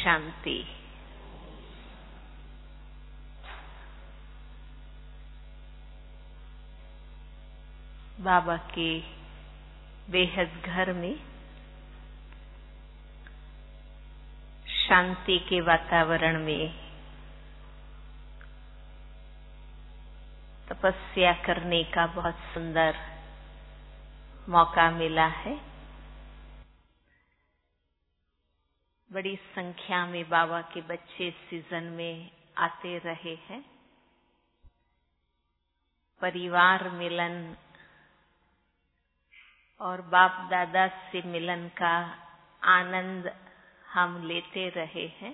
शांति। बाबा के बेहद घर में शांति के वातावरण में तपस्या करने का बहुत सुंदर मौका मिला है। बड़ी संख्या में बाबा के बच्चे सीजन में आते रहे हैं। परिवार मिलन और बाप दादा से मिलन का आनंद हम लेते रहे हैं।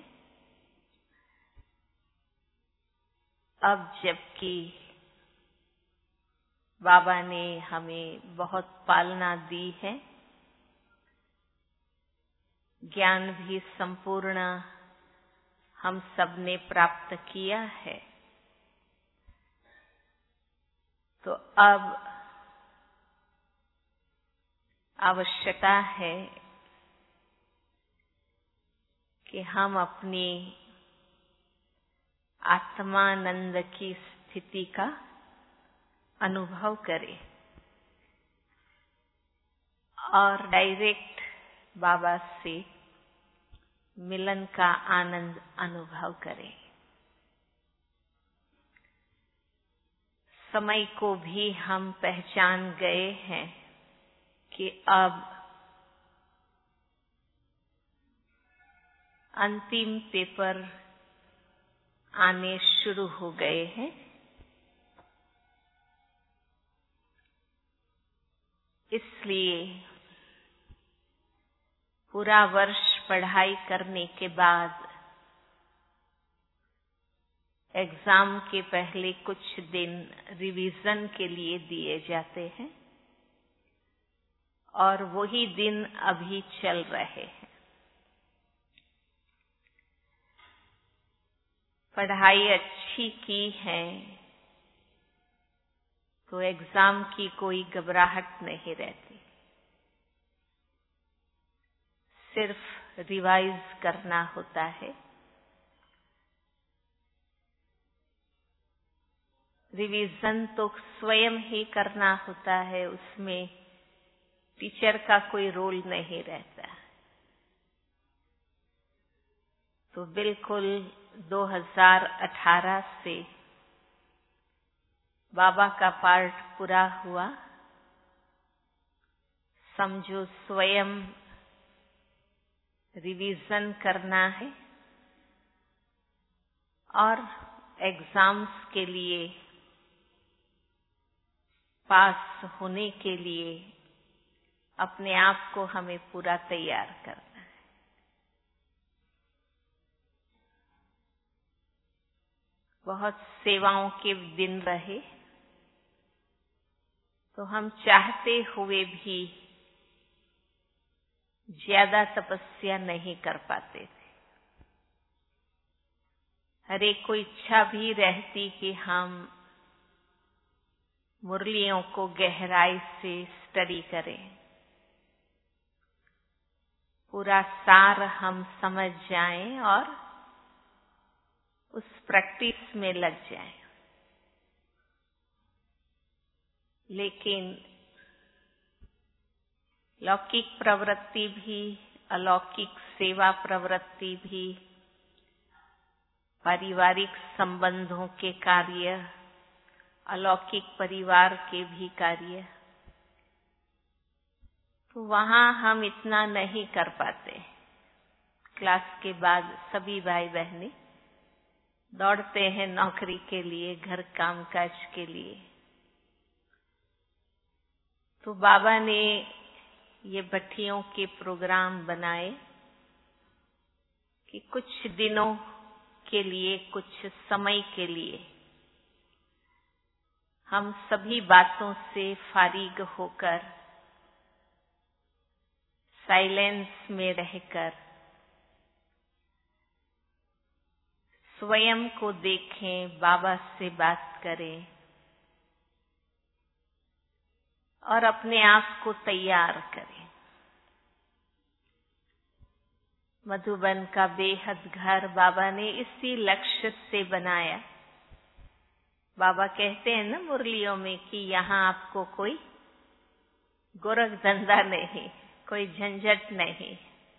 अब जबकि बाबा ने हमें बहुत पालना दी है, ज्ञान भी संपूर्ण हम सब ने प्राप्त किया है, तो अब आवश्यकता है कि हम अपनी आत्मानंद की स्थिति का अनुभव करें और डायरेक्ट बाबा से मिलन का आनंद अनुभव करें। समय को भी हम पहचान गए हैं कि अब अंतिम पेपर आने शुरू हो गए हैं। इसलिए पूरा वर्ष पढ़ाई करने के बाद एग्जाम के पहले कुछ दिन रिवीजन के लिए दिए जाते हैं और वही दिन अभी चल रहे हैं। पढ़ाई अच्छी की है तो एग्जाम की कोई घबराहट नहीं रहती। सिर्फ रिवाइज करना होता है। रिवीजन तो स्वयं ही करना होता है, उसमें टीचर का कोई रोल नहीं रहता। तो बिल्कुल 2018 से बाबा का पार्ट पूरा हुआ। समझो स्वयं रिवीजन करना है और एग्जाम्स के लिए पास होने के लिए अपने आप को हमें पूरा तैयार करना है। बहुत सेवाओं के दिन रहे तो हम चाहते हुए भी ज्यादा तपस्या नहीं कर पाते थे। हर एक को इच्छा भी रहती कि हम मुरलियों को गहराई से स्टडी करें, पूरा सार हम समझ जाएं और उस प्रैक्टिस में लग जाएं। लेकिन लौकिक प्रवृत्ति भी, अलौकिक सेवा प्रवृत्ति भी, पारिवारिक संबंधों के कार्य, अलौकिक परिवार के भी कार्य, तो वहां हम इतना नहीं कर पाते। क्लास के बाद सभी भाई बहनें दौड़ते हैं नौकरी के लिए, घर कामकाज के लिए। तो बाबा ने ये भट्टियों के प्रोग्राम बनाए कि कुछ दिनों के लिए, कुछ समय के लिए हम सभी बातों से फारिग होकर, साइलेंस में रहकर स्वयं को देखें, बाबा से बात करें और अपने आप को तैयार करें। मधुबन का बेहद घर बाबा ने इसी लक्ष्य से बनाया। बाबा कहते हैं ना मुरलियों में कि यहाँ आपको कोई गोरख धंधा नहीं, कोई झंझट नहीं,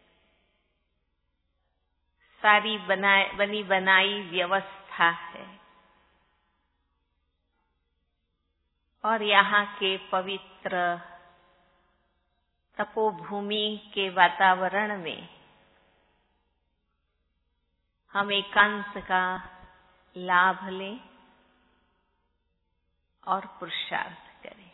सारी बनी बनाई व्यवस्था है। और यहाँ के पवित्र तपोभूमि के वातावरण में हम एकांत का लाभ लें और पुरुषार्थ करें।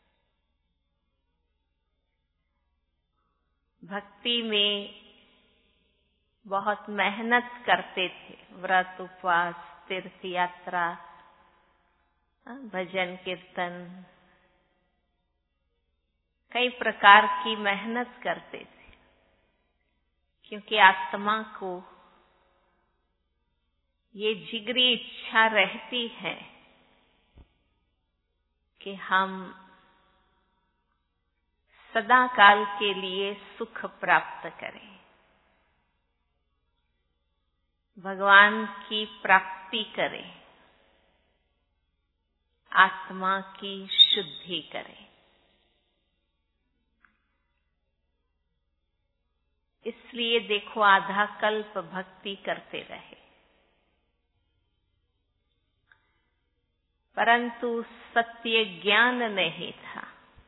भक्ति में बहुत मेहनत करते थे, व्रत उपवास तीर्थ यात्रा भजन कीर्तन कई प्रकार की मेहनत करते थे, क्योंकि आत्मा को ये जिगरी इच्छा रहती है कि हम सदा काल के लिए सुख प्राप्त करें, भगवान की प्राप्ति करें, आत्मा की शुद्धि करें। इसलिए देखो आधा कल्प भक्ति करते रहे, परंतु सत्य ज्ञान नहीं था।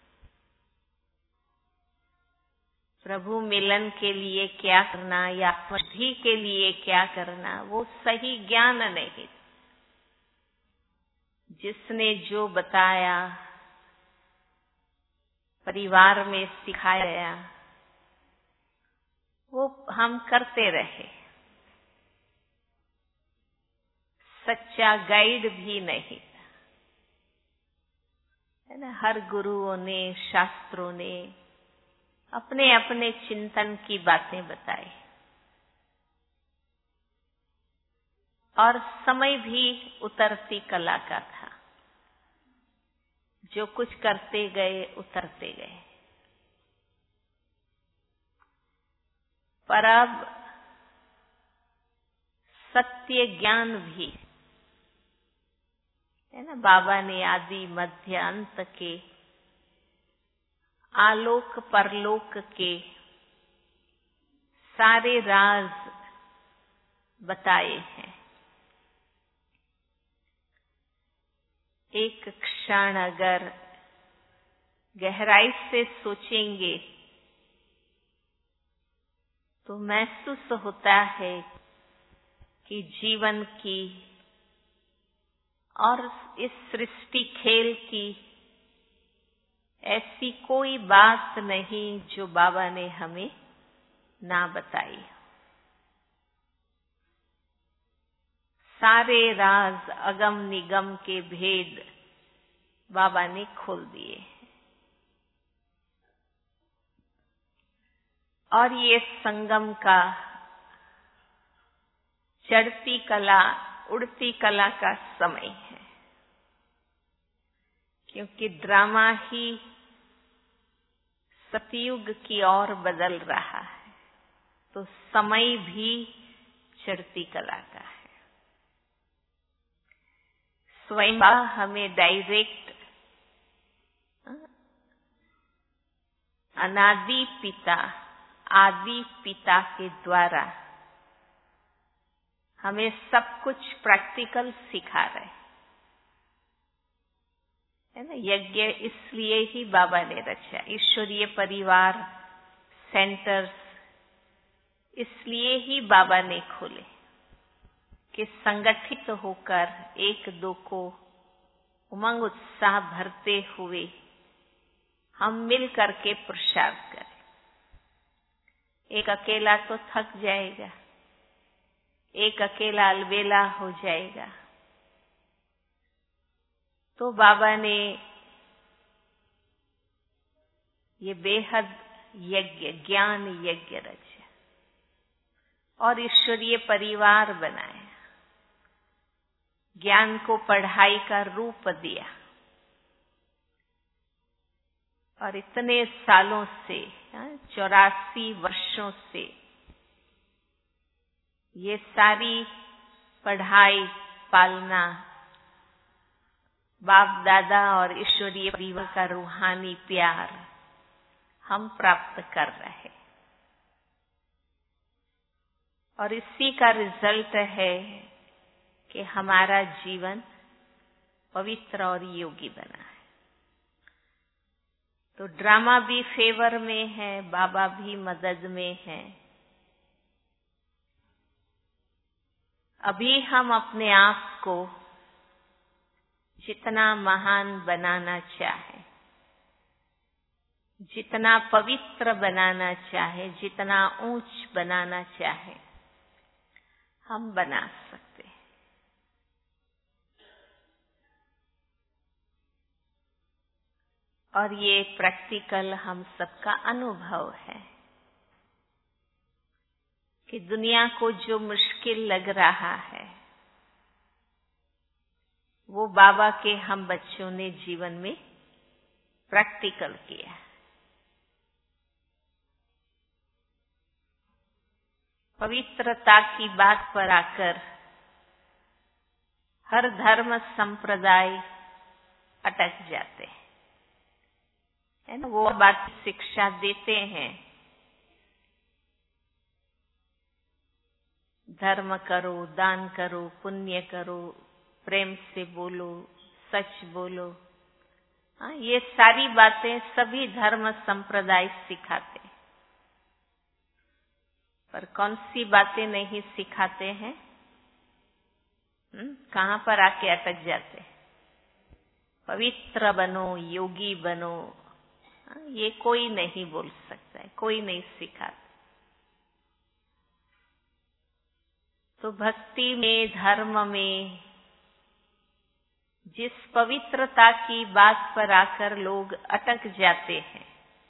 प्रभु मिलन के लिए क्या करना या बुद्धि के लिए क्या करना, वो सही ज्ञान नहीं। जिसने जो बताया, परिवार में सिखाया, वो हम करते रहे। सच्चा गाइड भी नहीं था, है ना। हर गुरुओं ने, शास्त्रों ने अपने अपने चिंतन की बातें बताई, और समय भी उतरती कला का था। जो कुछ करते गए उतरते गए। पर अब सत्य ज्ञान भी है ना। बाबा ने आदि मध्य अंत के, आलोक परलोक के सारे राज बताए हैं। एक क्षण अगर गहराई से सोचेंगे तो महसूस होता है कि जीवन की और इस सृष्टि खेल की ऐसी कोई बात नहीं जो बाबा ने हमें ना बताई। सारे राज अगम निगम के भेद बाबा ने खोल दिए। और ये संगम का, चढ़ती कला उड़ती कला का समय है, क्योंकि ड्रामा ही सतयुग की ओर बदल रहा है, तो समय भी चढ़ती कला का है। स्वयं हमें डायरेक्ट अनादि पिता, आदि पिता के द्वारा हमें सब कुछ प्रैक्टिकल सिखा रहे है ना। यज्ञ इसलिए ही बाबा ने रचा, ईश्वरीय परिवार सेंटर्स इसलिए ही बाबा ने खोले कि संगठित होकर एक दो को उमंग उत्साह भरते हुए हम मिल करके पुरुषार्थ करें। एक अकेला तो थक जाएगा, एक अकेला अलबेला हो जाएगा। तो बाबा ने ये बेहद यज्ञ, ज्ञान यज्ञ रचा और ईश्वरीय परिवार बनाया, ज्ञान को पढ़ाई का रूप दिया। और इतने सालों से, 84 वर्षों से ये सारी पढ़ाई पालना बाप दादा और ईश्वरीय परिवार का रूहानी प्यार हम प्राप्त कर रहे हैं और इसी का रिजल्ट है कि हमारा जीवन पवित्र और योगी बना है। तो ड्रामा भी फेवर में है, बाबा भी मदद में है। अभी हम अपने आप को जितना महान बनाना चाहे, जितना पवित्र बनाना चाहे, जितना ऊंच बनाना चाहे, हम बना सकते हैं। और ये प्रैक्टिकल हम सबका अनुभव है कि दुनिया को जो मुश्किल लग रहा है वो बाबा के हम बच्चों ने जीवन में प्रैक्टिकल किया। पवित्रता की बात पर आकर हर धर्म संप्रदाय अटक जाते हैं, है ना। वो बात शिक्षा देते हैं, धर्म करो, दान करो, पुण्य करो, प्रेम से बोलो, सच बोलो। हाँ, ये सारी बातें सभी धर्म संप्रदाय सिखाते हैं, पर कौन सी बातें नहीं सिखाते हैं? कहाँ पर आके अटक जाते हैं? पवित्र बनो, योगी बनो, ये कोई नहीं बोल सकता है, कोई नहीं सिखाता। तो भक्ति में, धर्म में जिस पवित्रता की बात पर आकर लोग अटक जाते हैं,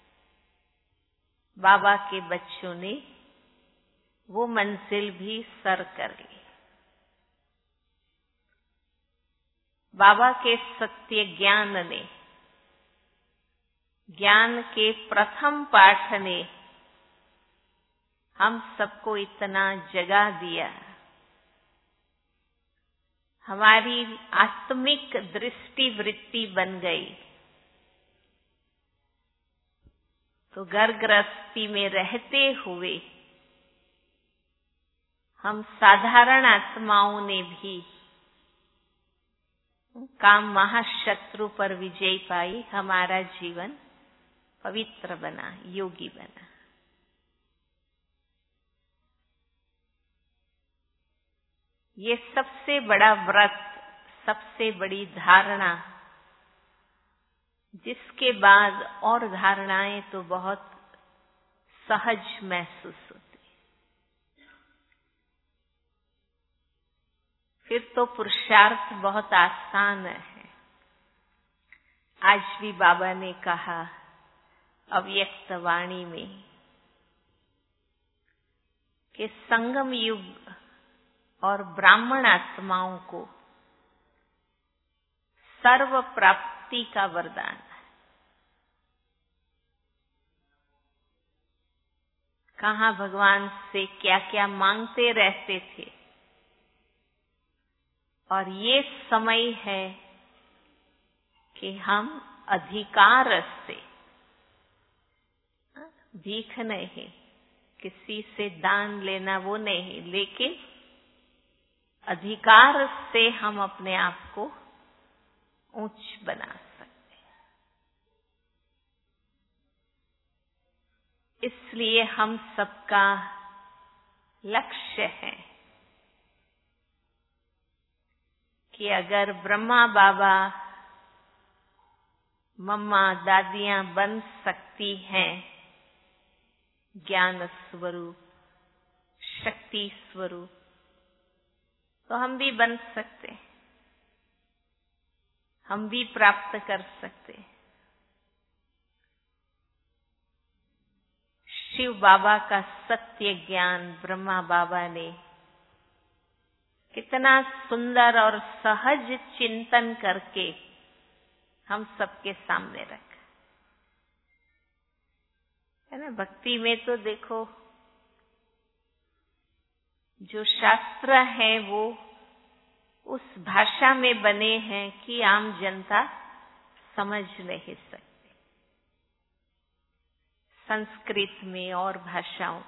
बाबा के बच्चों ने वो मंजिल भी सर कर ली। बाबा के सत्य ज्ञान ने, ज्ञान के प्रथम पाठ ने हम सबको इतना जगा दिया, हमारी आत्मिक दृष्टि वृत्ति बन गई। तो घर गृहस्थी में रहते हुए हम साधारण आत्माओं ने भी काम महाशत्रु पर विजय पाई, हमारा जीवन पवित्र बना, योगी बना। ये सबसे बड़ा व्रत, सबसे बड़ी धारणा, जिसके बाद और धारणाएं तो बहुत सहज महसूस होती। फिर तो पुरुषार्थ बहुत आसान है। आज भी बाबा ने कहा अव्यक्त वाणी में कि संगम युग और ब्राह्मण आत्माओं को सर्व प्राप्ति का वरदान है। कहाँ भगवान से क्या क्या मांगते रहते थे, और ये समय है कि हम अधिकार से, भीख नहीं, किसी से दान लेना वो नहीं, लेकिन अधिकार से हम अपने आप को ऊंच बना सकते हैं। इसलिए हम सबका लक्ष्य है कि अगर ब्रह्मा बाबा, मम्मा, दादियां बन सकती हैं ज्ञान स्वरूप, शक्ति स्वरूप, तो हम भी बन सकते, हम भी प्राप्त कर सकते। शिव बाबा का सत्य ज्ञान ब्रह्मा बाबा ने कितना सुंदर और सहज चिंतन करके हम सबके सामने रखा है ना। भक्ति में तो देखो जो शास्त्र है वो उस भाषा में बने हैं कि आम जनता समझ नहीं सकती, संस्कृत में और भाषाओं।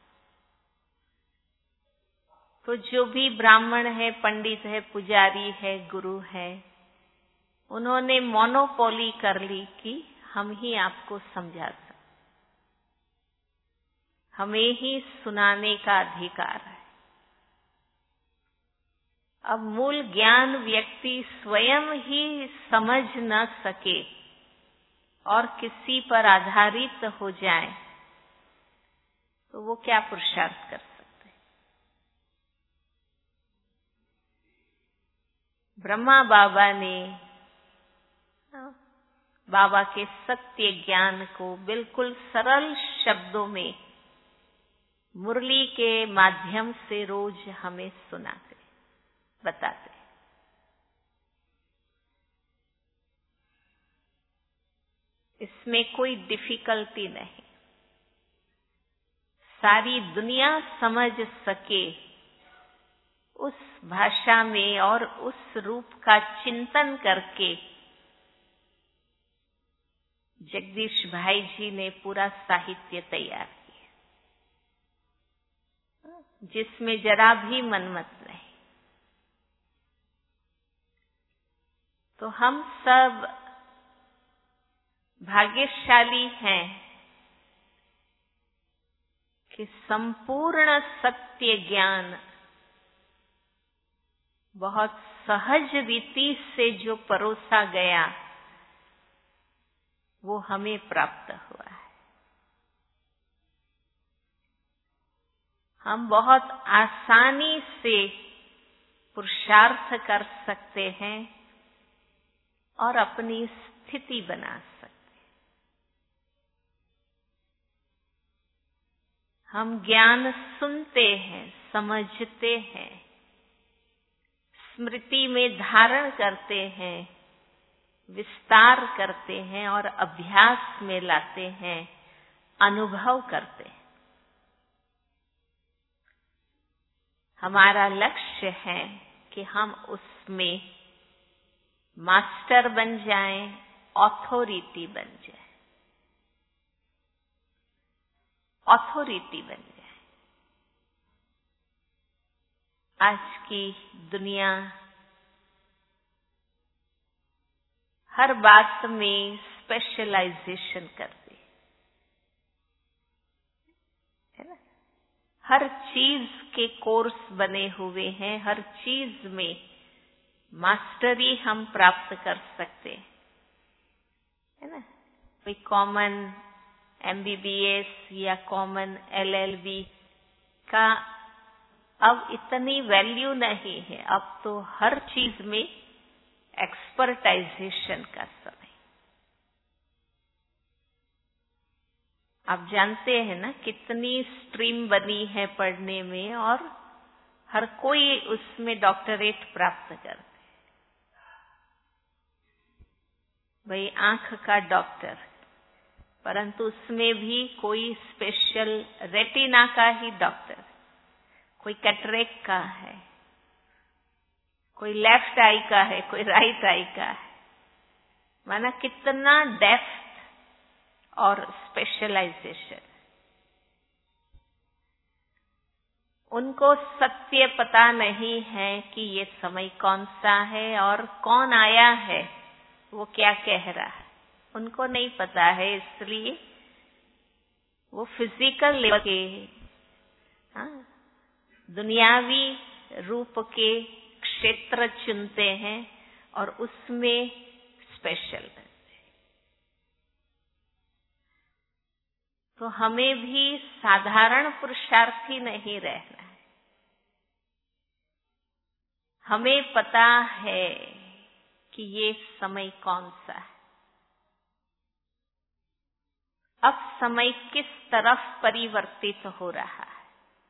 तो जो भी ब्राह्मण है, पंडित है, पुजारी है, गुरु है, उन्होंने मोनोपोली कर ली कि हम ही आपको समझा सकते, हमें ही सुनाने का अधिकार है। अब मूल ज्ञान व्यक्ति स्वयं ही समझ न सके और किसी पर आधारित हो जाए तो वो क्या पुरुषार्थ कर सकते। ब्रह्मा बाबा ने बाबा के सत्य ज्ञान को बिल्कुल सरल शब्दों में मुरली के माध्यम से रोज हमें सुनाते, बताते। इसमें कोई डिफिकल्टी नहीं, सारी दुनिया समझ सके उस भाषा में और उस रूप का चिंतन करके जगदीश भाई जी ने पूरा साहित्य तैयार किया, जिसमें जरा भी मनमत नहीं। तो हम सब भाग्यशाली हैं कि संपूर्ण सत्य ज्ञान बहुत सहज रीति से जो परोसा गया वो हमें प्राप्त हुआ है। हम बहुत आसानी से पुरुषार्थ कर सकते हैं और अपनी स्थिति बना सकते हैं। हम ज्ञान सुनते हैं, समझते हैं, स्मृति में धारण करते हैं, विस्तार करते हैं और अभ्यास में लाते हैं, अनुभव करते हैं। हमारा लक्ष्य है कि हम उसमें मास्टर बन जाएं, ऑथोरिटी बन जाए, ऑथोरिटी बन जाए। आज की दुनिया हर बात में स्पेशलाइजेशन करती है ना। हर चीज के कोर्स बने हुए हैं, हर चीज में मास्टरी हम प्राप्त कर सकते है ना। कोई कॉमन MBBS या कॉमन LLB का अब इतनी वैल्यू नहीं है। अब तो हर चीज में एक्सपर्टाइजेशन का समय। आप जानते हैं ना कितनी स्ट्रीम बनी है पढ़ने में और हर कोई उसमें डॉक्टरेट प्राप्त करते हैं। भाई आंख का डॉक्टर, परंतु उसमें भी कोई स्पेशल रेटिना का ही डॉक्टर, कोई कैटरेक्ट का है, कोई लेफ्ट आई का है, कोई राइट आई का है। माना कितना डेप्थ और स्पेशलाइजेशन। उनको सत्य पता नहीं है कि ये समय कौन सा है और कौन आया है, वो क्या कह रहा है, उनको नहीं पता है। इसलिए वो फिजिकल लेवल के दुनियावी रूप के क्षेत्र चुनते हैं और उसमें स्पेशल बनते हैं। तो हमें भी साधारण पुरुषार्थी नहीं रहना है। हमें पता है कि ये समय कौन सा है, अब समय किस तरफ परिवर्तित हो रहा है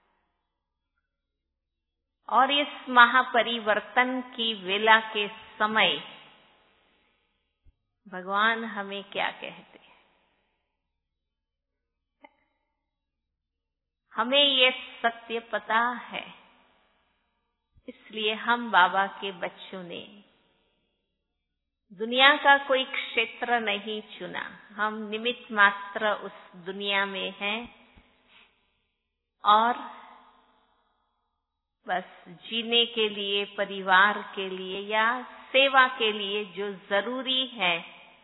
और इस महापरिवर्तन की वेला के समय भगवान हमें क्या कहते हैं। हमें ये सत्य पता है इसलिए हम बाबा के बच्चों ने दुनिया का कोई क्षेत्र नहीं चुना। हम निमित्त मात्र उस दुनिया में हैं और बस जीने के लिए, परिवार के लिए या सेवा के लिए जो जरूरी है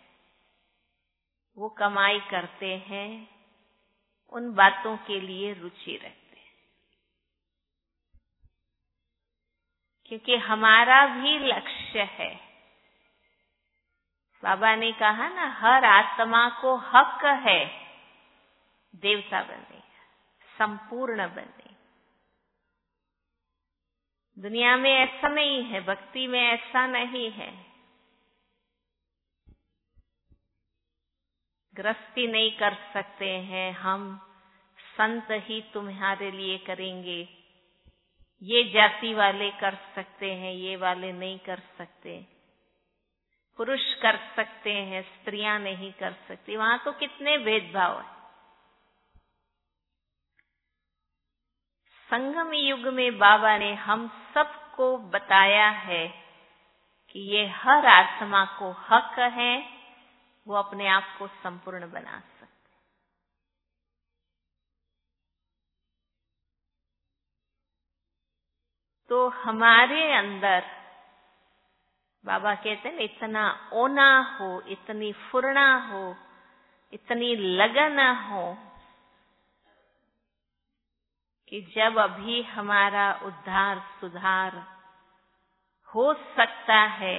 वो कमाई करते हैं, उन बातों के लिए रुचि रखते हैं। क्योंकि हमारा भी लक्ष्य है। बाबा ने कहा ना, हर आत्मा को हक है देवता बनने का, संपूर्ण बनने। दुनिया में ऐसा नहीं है, भक्ति में ऐसा नहीं है। गृहस्थी नहीं कर सकते हैं हम, संत ही तुम्हारे लिए करेंगे। ये जाति वाले कर सकते हैं, ये वाले नहीं कर सकते। पुरुष कर सकते हैं, स्त्रियां नहीं कर सकती। वहां तो कितने भेदभाव है। संगम युग में बाबा ने हम सबको बताया है कि ये हर आत्मा को हक है, वो अपने आप को संपूर्ण बना सकते। तो हमारे अंदर बाबा कहते हैं, इतना ओना हो, इतनी फुर्ना हो, इतनी लगन हो कि जब अभी हमारा उद्धार सुधार हो सकता है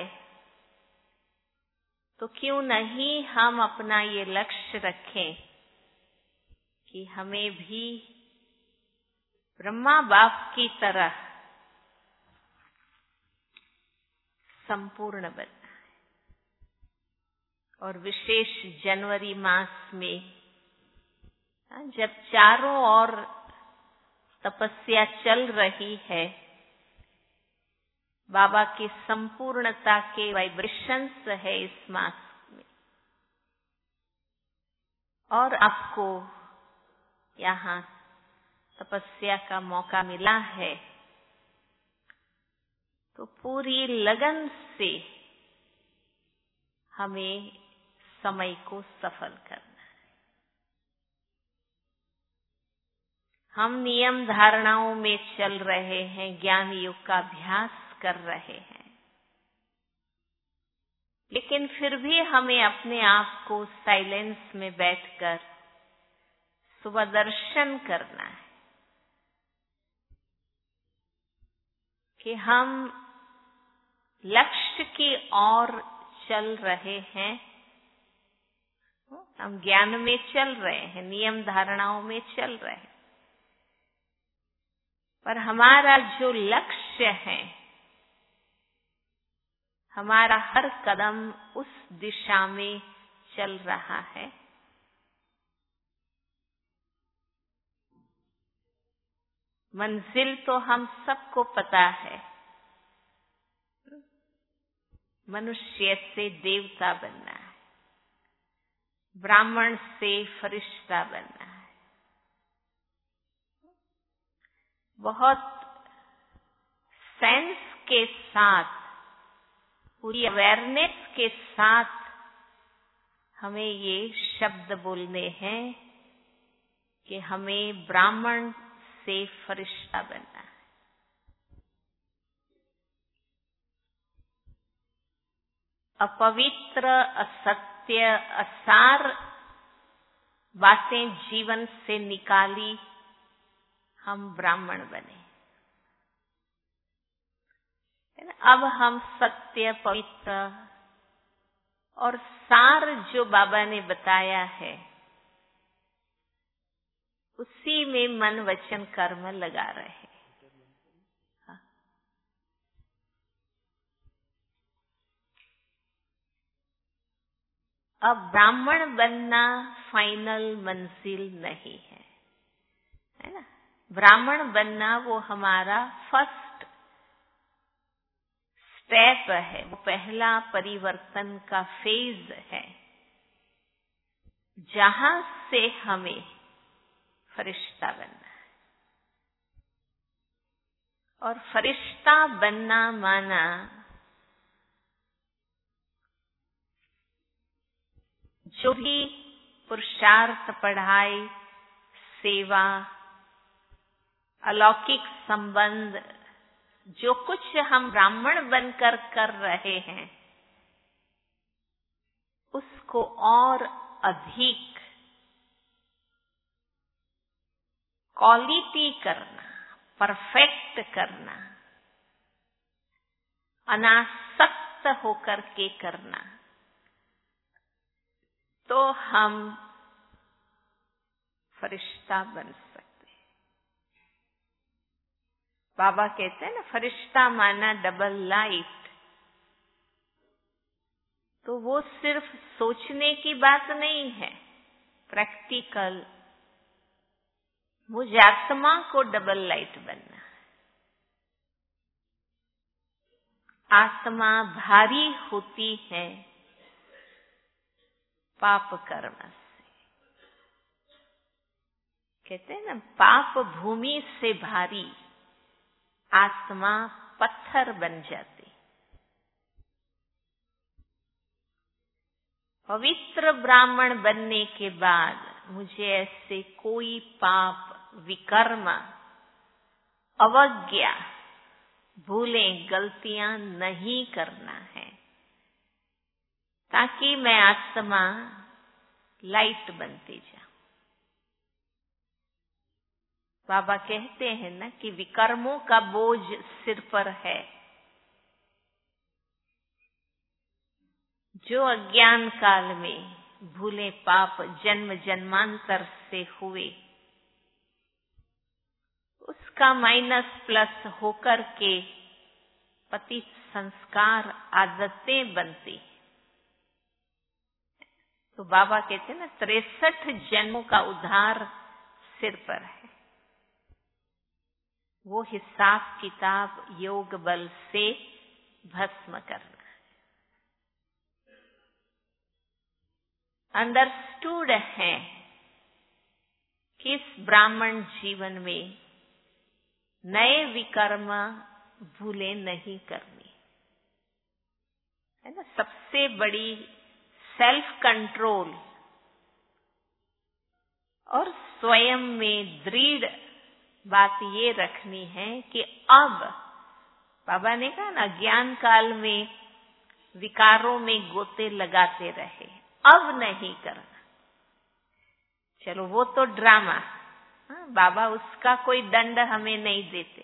तो क्यों नहीं हम अपना ये लक्ष्य रखें कि हमें भी ब्रह्मा बाप की तरह संपूर्ण बनना है। और विशेष जनवरी मास में जब चारों ओर तपस्या चल रही है, बाबा की संपूर्णता के वाइब्रेशंस है इस मास में, और आपको यहाँ तपस्या का मौका मिला है, तो पूरी लगन से हमें समय को सफल करना है। हम नियम धारणाओं में चल रहे हैं, ज्ञान योग का अभ्यास कर रहे हैं, लेकिन फिर भी हमें अपने आप को साइलेंस में बैठकर सुबह दर्शन करना है कि हम लक्ष्य की ओर चल रहे हैं। हम ज्ञान में चल रहे हैं, नियम धारणाओं में चल रहे हैं, पर हमारा जो लक्ष्य है, हमारा हर कदम उस दिशा में चल रहा है। मंजिल तो हम सबको पता है, मनुष्य से देवता बनना है, ब्राह्मण से फरिश्ता बनना है। बहुत सेंस के साथ, पूरी अवेयरनेस के साथ हमें ये शब्द बोलने हैं कि हमें ब्राह्मण से फरिश्ता बनना है। अपवित्र, असत्य, असार बातें जीवन से निकाली, हम ब्राह्मण बने। अब हम सत्य, पवित्र और सार जो बाबा ने बताया है, उसी में मन वचन कर्म लगा रहे हैं। अब ब्राह्मण बनना फाइनल मंजिल नहीं है, है ना। ब्राह्मण बनना वो हमारा फर्स्ट स्टेप है, वो पहला परिवर्तन का फेज है, जहां से हमें फरिश्ता बनना है। और फरिश्ता बनना माना जो भी पुरुषार्थ, पढ़ाई, सेवा, अलौकिक संबंध, जो कुछ हम ब्राह्मण बनकर कर रहे हैं, उसको और अधिक क्वालिटी करना, परफेक्ट करना, अनासक्त होकर के करना, तो हम फरिश्ता बन सकते हैं। बाबा कहते हैं ना, फरिश्ता माना डबल लाइट। तो वो सिर्फ सोचने की बात नहीं है, प्रैक्टिकल। मुझ आत्मा को डबल लाइट बनना है। आत्मा भारी होती है पाप कर्म से। कहते हैं ना, पाप भूमि से भारी, आत्मा पत्थर बन जाती। पवित्र ब्राह्मण बनने के बाद मुझे ऐसे कोई पाप, विकर्म, अवज्ञा, भूलें, गलतियां नहीं करना है, ताकि मैं आत्मा लाइट बनती जाऊं। बाबा कहते हैं ना कि विकर्मों का बोझ सिर पर है। जो अज्ञान काल में भूले पाप जन्म जन्मांतर से हुए, उसका माइनस प्लस होकर के पतित संस्कार, आदतें बनती। तो बाबा कहते हैं ना, 63 जन्मों का उद्धार सिर पर है। वो हिसाब किताब योग बल से भस्म करना। अंडरस्टूड है कि इस ब्राह्मण जीवन में नए विकर्म, भूले नहीं करनी है ना। सबसे बड़ी सेल्फ कंट्रोल और स्वयं में दृढ़ बात ये रखनी है कि अब बाबा ने कहा ना, ज्ञान काल में विकारों में गोते लगाते रहे, अब नहीं करना। चलो वो तो ड्रामा, बाबा उसका कोई दंड हमें नहीं देते,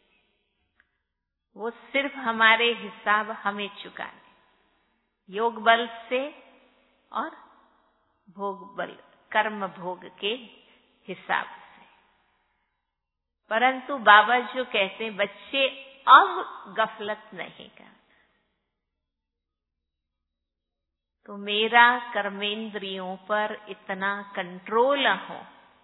वो सिर्फ हमारे हिसाब हमें चुकाने, योग बल से और भोग बल, कर्म भोग के हिसाब से। परंतु बाबा जो कहते हैं, बच्चे अब गफलत नहीं करना। तो मेरा कर्मेंद्रियों पर इतना कंट्रोल हो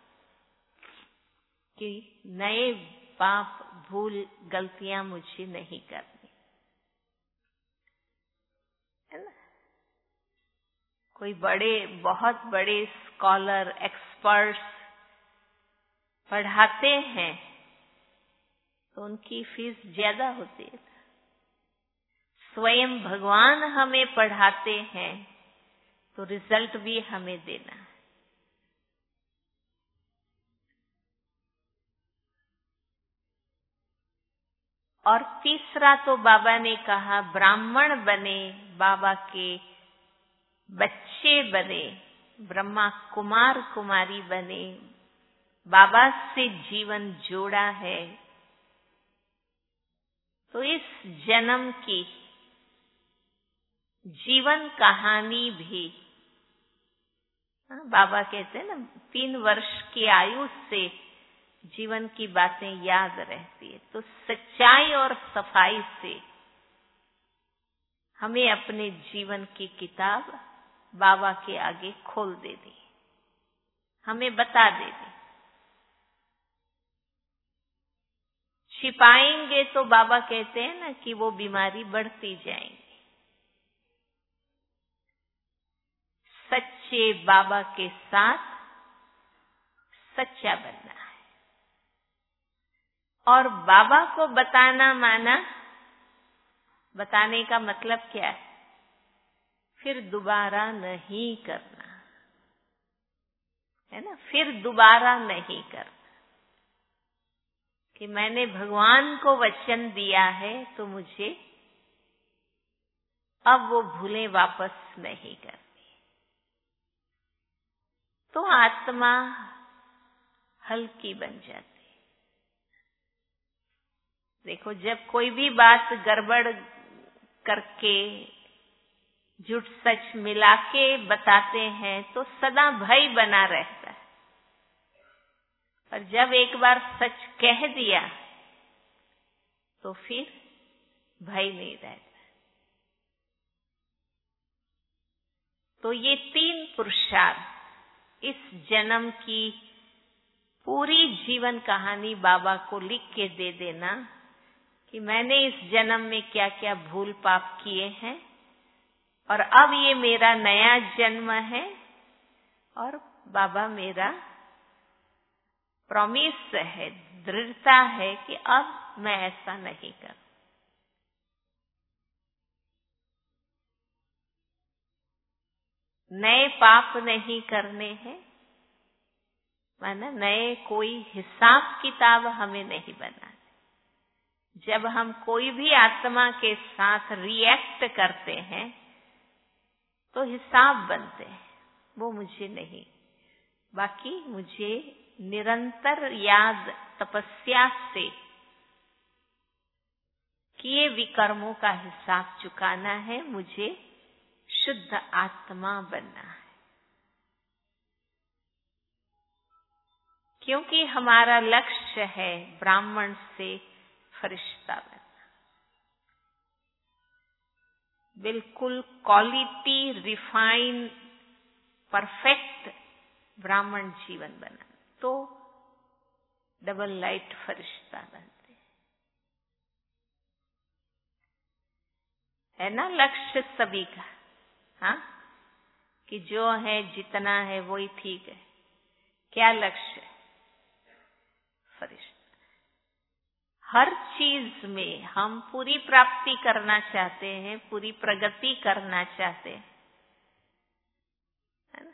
कि नए पाप, भूल, गलतियां मुझे नहीं करनी, है ना। कोई बड़े, बहुत बड़े स्कॉलर, एक्सपर्ट्स पढ़ाते हैं तो उनकी फीस ज्यादा होती है। स्वयं भगवान हमें पढ़ाते हैं तो रिजल्ट भी हमें देना है। और तीसरा तो बाबा ने कहा, ब्राह्मण बने, बाबा के बच्चे बने, ब्रह्मा कुमार कुमारी बने, बाबा से जीवन जोड़ा है, तो इस जन्म की जीवन कहानी भी, बाबा कहते हैं ना, 3 वर्ष की आयु से जीवन की बातें याद रहती है। तो सच्चाई और सफाई से हमें अपने जीवन की किताब बाबा के आगे खोल देनी, हमें बता देनी। छिपाएंगे तो बाबा कहते हैं ना कि वो बीमारी बढ़ती जाएंगी। सच्चे बाबा के साथ सच्चा बनना है और बाबा को बताना माना, बताने का मतलब क्या है? फिर दोबारा नहीं करना, है ना? फिर दोबारा नहीं करना कि मैंने भगवान को वचन दिया है तो मुझे अब वो भूलें वापस नहीं करनी। तो आत्मा हल्की बन जाती। देखो, जब कोई भी बात गड़बड़ करके झूठ सच मिला के बताते हैं तो सदा भय बना रहता है, और जब एक बार सच कह दिया तो फिर भय नहीं रहता। तो ये 3 पुरुषार्थ, इस जन्म की पूरी जीवन कहानी बाबा को लिख के दे देना कि मैंने इस जन्म में क्या क्या भूल पाप किए हैं, और अब ये मेरा नया जन्म है, और बाबा मेरा प्रॉमिस है, दृढ़ता है कि अब मैं ऐसा नहीं करूं। नए पाप नहीं करने हैं, माना नए कोई हिसाब किताब हमें नहीं बनाना। जब हम कोई भी आत्मा के साथ रिएक्ट करते हैं तो हिसाब बनते हैं, वो मुझे नहीं। बाकी मुझे निरंतर याद तपस्या से किए विकर्मों का हिसाब चुकाना है, मुझे शुद्ध आत्मा बनना है। क्योंकि हमारा लक्ष्य है ब्राह्मण से फरिश्ता बनना, बिल्कुल क्वालिटी रिफाइन परफेक्ट ब्राह्मण जीवन बना, तो डबल लाइट फरिश्ता बनते है ना। लक्ष्य सभी का, हाँ, कि जो है जितना है वही ठीक है। क्या लक्ष्य? फरिश्ता। हर चीज में हम पूरी प्राप्ति करना चाहते हैं, पूरी प्रगति करना चाहते हैं, है ना।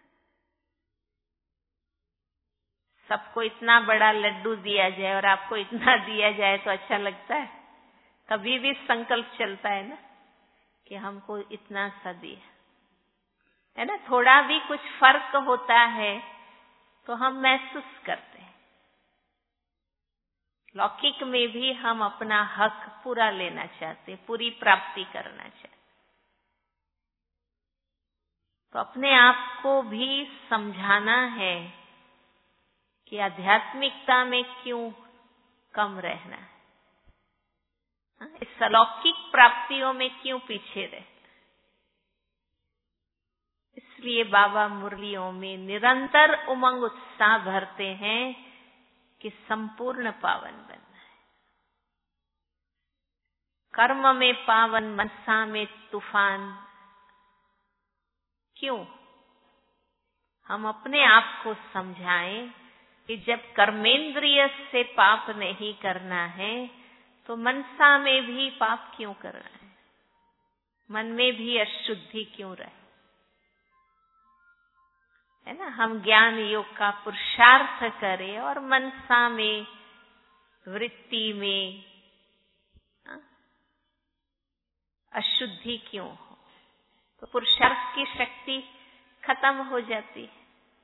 सबको इतना बड़ा लड्डू दिया जाए और आपको इतना दिया जाए तो अच्छा लगता है? कभी भी संकल्प चलता है ना कि हमको इतना सा दिया, है ना। थोड़ा भी कुछ फर्क होता है तो हम महसूस करते हैं। लौकिक में भी हम अपना हक पूरा लेना चाहते, पूरी प्राप्ति करना चाहते। तो अपने आप को भी समझाना है कि आध्यात्मिकता में क्यों कम रहना है, इस अलौकिक प्राप्तियों में क्यों पीछे रहना। इसलिए बाबा मुरलियों में निरंतर उमंग उत्साह भरते हैं कि संपूर्ण पावन बनना है। कर्म में पावन, मनसा में तूफान। क्यों? हम अपने आप को समझाएं कि जब कर्मेंद्रिय से पाप नहीं करना है तो मनसा में भी पाप क्यों करना है, मन में भी अशुद्धि क्यों रहे, है ना। हम ज्ञान योग का पुरुषार्थ करें और मनसा में, वृत्ति में अशुद्धि क्यों हो, तो पुरुषार्थ की शक्ति खत्म हो जाती है।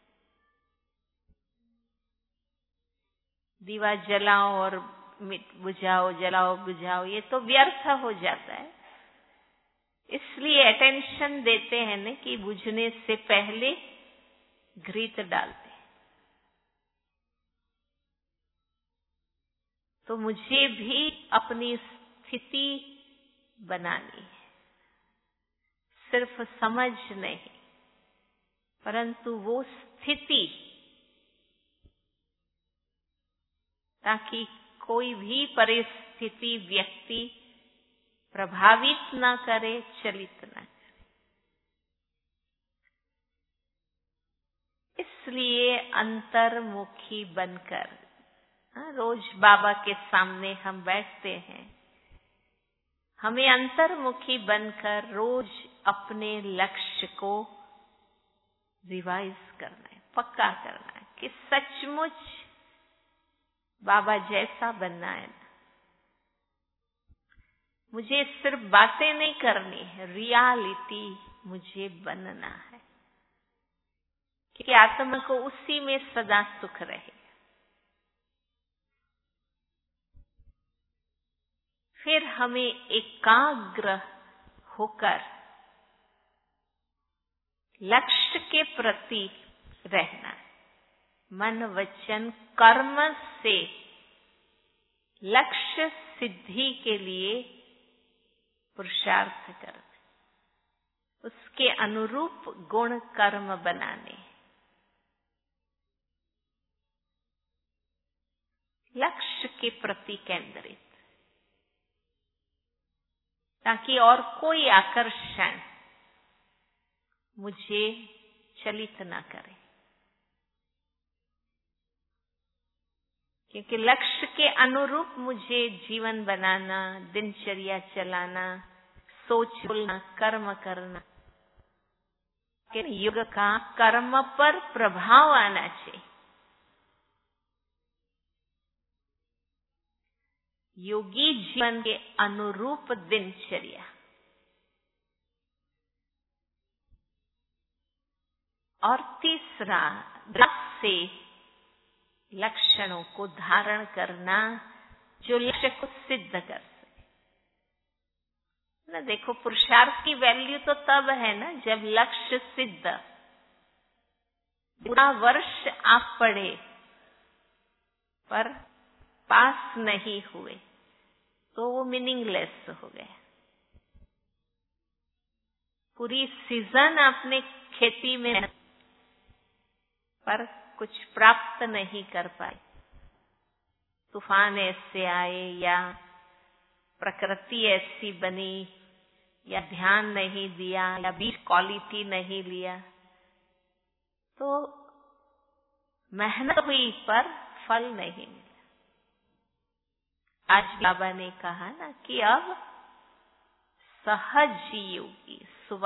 दीवा जलाओ और बुझाओ, जलाओ बुझाओ, ये तो व्यर्थ हो जाता है। इसलिए अटेंशन देते हैं ना कि बुझने से पहले घृत डालते। तो मुझे भी अपनी स्थिति बनानी है, सिर्फ समझ नहीं, परंतु वो स्थिति, ताकि कोई भी परिस्थिति व्यक्ति प्रभावित न करे, चलित न करे। इसलिए अंतर्मुखी बनकर रोज बाबा के सामने हम बैठते हैं, हमें अंतर्मुखी बनकर रोज अपने लक्ष्य को रिवाइज करना है, पक्का करना है कि सचमुच बाबा जैसा बनना है। मुझे सिर्फ बातें नहीं करनी है, रियलिटी मुझे बनना है, कि आत्मा को उसी में सदा सुख रहे। फिर हमें एकाग्र होकर लक्ष्य के प्रति रहना है, मन वचन कर्म से लक्ष्य सिद्धि के लिए पुरुषार्थ करना, उसके अनुरूप गुण कर्म बनाने, लक्ष्य के प्रति केंद्रित, ताकि और कोई आकर्षण मुझे चलित ना करे। क्योंकि लक्ष्य के अनुरूप मुझे जीवन बनाना, दिनचर्या चलाना, सोच बोलना, कर्म करना, कि युग का कर्म पर प्रभाव आना चाहिए। योगी जीवन के अनुरूप दिनचर्या और तीसरा से लक्षणों को धारण करना जो लक्ष्य को सिद्ध कर सके ना। देखो, पुरुषार्थ की वैल्यू तो तब है ना जब लक्ष्य सिद्ध। पूरा वर्ष आप पढ़े पर पास नहीं हुए तो वो मीनिंगलेस हो गया। पूरी सीजन आपने खेती में पर कुछ प्राप्त नहीं कर पाए, तूफान ऐसे आए या प्रकृति ऐसी बनी या ध्यान नहीं दिया या बीज क्वालिटी नहीं लिया, तो मेहनत हुई पर फल नहीं मिला। आज बाबा ने कहा ना कि अब सहज योगी,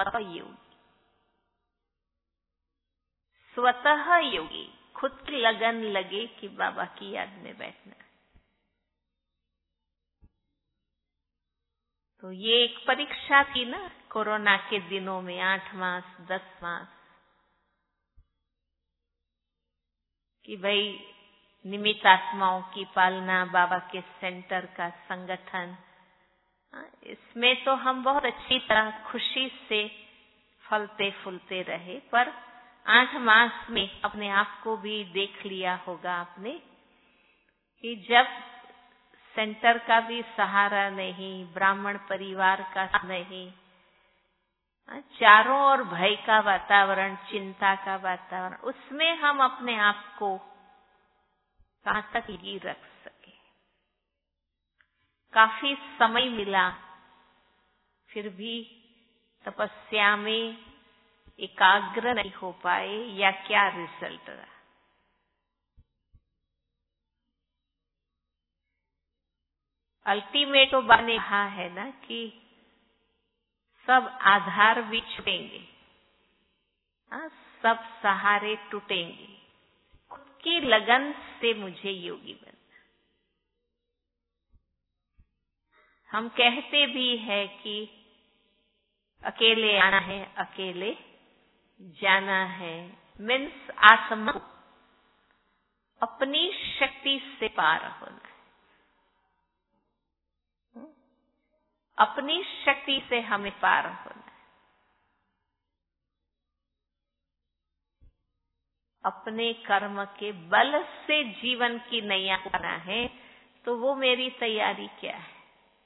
स्वतः योगी, खुद की लगन लगे कि बाबा की याद में बैठना। तो ये एक परीक्षा थी ना कोरोना के दिनों में, 8 मास 10 मास, कि भाई निमित्त आत्माओं की पालना, बाबा के सेंटर का संगठन, इसमें तो हम बहुत अच्छी तरह खुशी से फलते फूलते रहे। पर 8 मास में अपने आप को भी देख लिया होगा आपने कि जब सेंटर का भी सहारा नहीं, ब्राह्मण परिवार का नहीं, चारों ओर भय का वातावरण, चिंता का वातावरण, उसमें हम अपने आप को कहां तक ही रख सके। काफी समय मिला, फिर भी तपस्या में एकाग्र नहीं हो पाए, या क्या रिजल्ट रहा। अल्टीमेट तो बने कहा है ना कि सब आधार भी छूटेंगे, सब सहारे टूटेंगे, खुद की लगन से मुझे योगी बनना। हम कहते भी है कि अकेले आना है, अकेले जाना है, मीन्स आत्मा अपनी शक्ति से पार होना है। अपनी शक्ति से हमें पार होना है। अपने कर्म के बल से जीवन की नैया पाना है, तो वो मेरी तैयारी क्या है।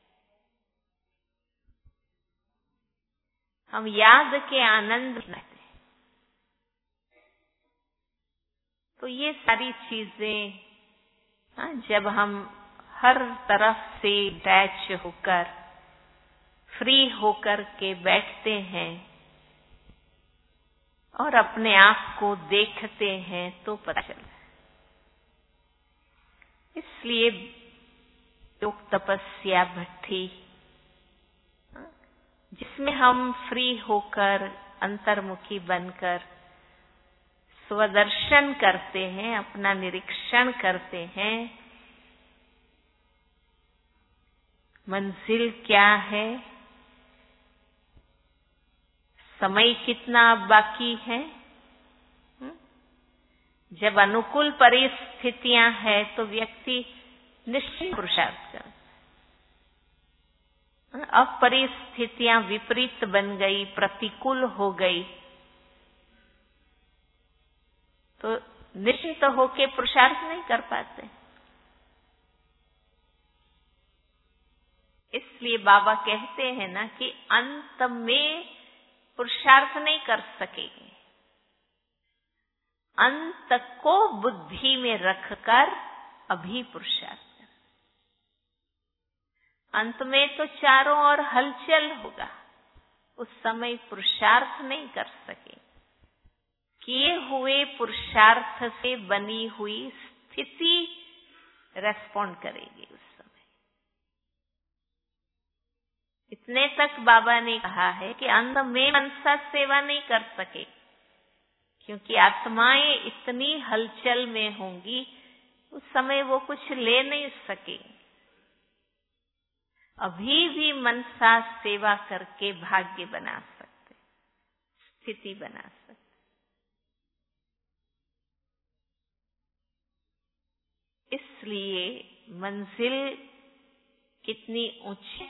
हम याद के आनंद लेते, तो ये सारी चीजें जब हम हर तरफ से अटैच होकर, फ्री होकर के बैठते हैं और अपने आप को देखते हैं तो पता चलता है। इसलिए योग तपस्या भट्ठी, जिसमें हम फ्री होकर अंतर्मुखी बनकर स्वदर्शन करते हैं, अपना निरीक्षण करते हैं, मंजिल क्या है, समय कितना बाकी है। जब अनुकूल परिस्थितियां हैं तो व्यक्ति निश्चित पुरुषार्थ करता है। अब परिस्थितियां विपरीत बन गई, प्रतिकूल हो गई, तो निश्चित होके पुरुषार्थ नहीं कर पाते। इसलिए बाबा कहते हैं ना कि अंत में पुरुषार्थ नहीं कर सकेंगे, अंत को बुद्धि में रखकर अभी पुरुषार्थ कर। अंत में तो चारों ओर हलचल होगा, उस समय पुरुषार्थ नहीं कर सके। किए हुए पुरुषार्थ से बनी हुई स्थिति रेस्पॉन्ड करेगी उस समय। इतने तक बाबा ने कहा है कि अंत में मनसा सेवा नहीं कर सके, क्योंकि आत्माएं इतनी हलचल में होंगी, उस समय वो कुछ ले नहीं सकेंगे। अभी भी मनसा सेवा करके भाग्य बना सकते, स्थिति बना सकते। इसलिए मंजिल कितनी ऊंची,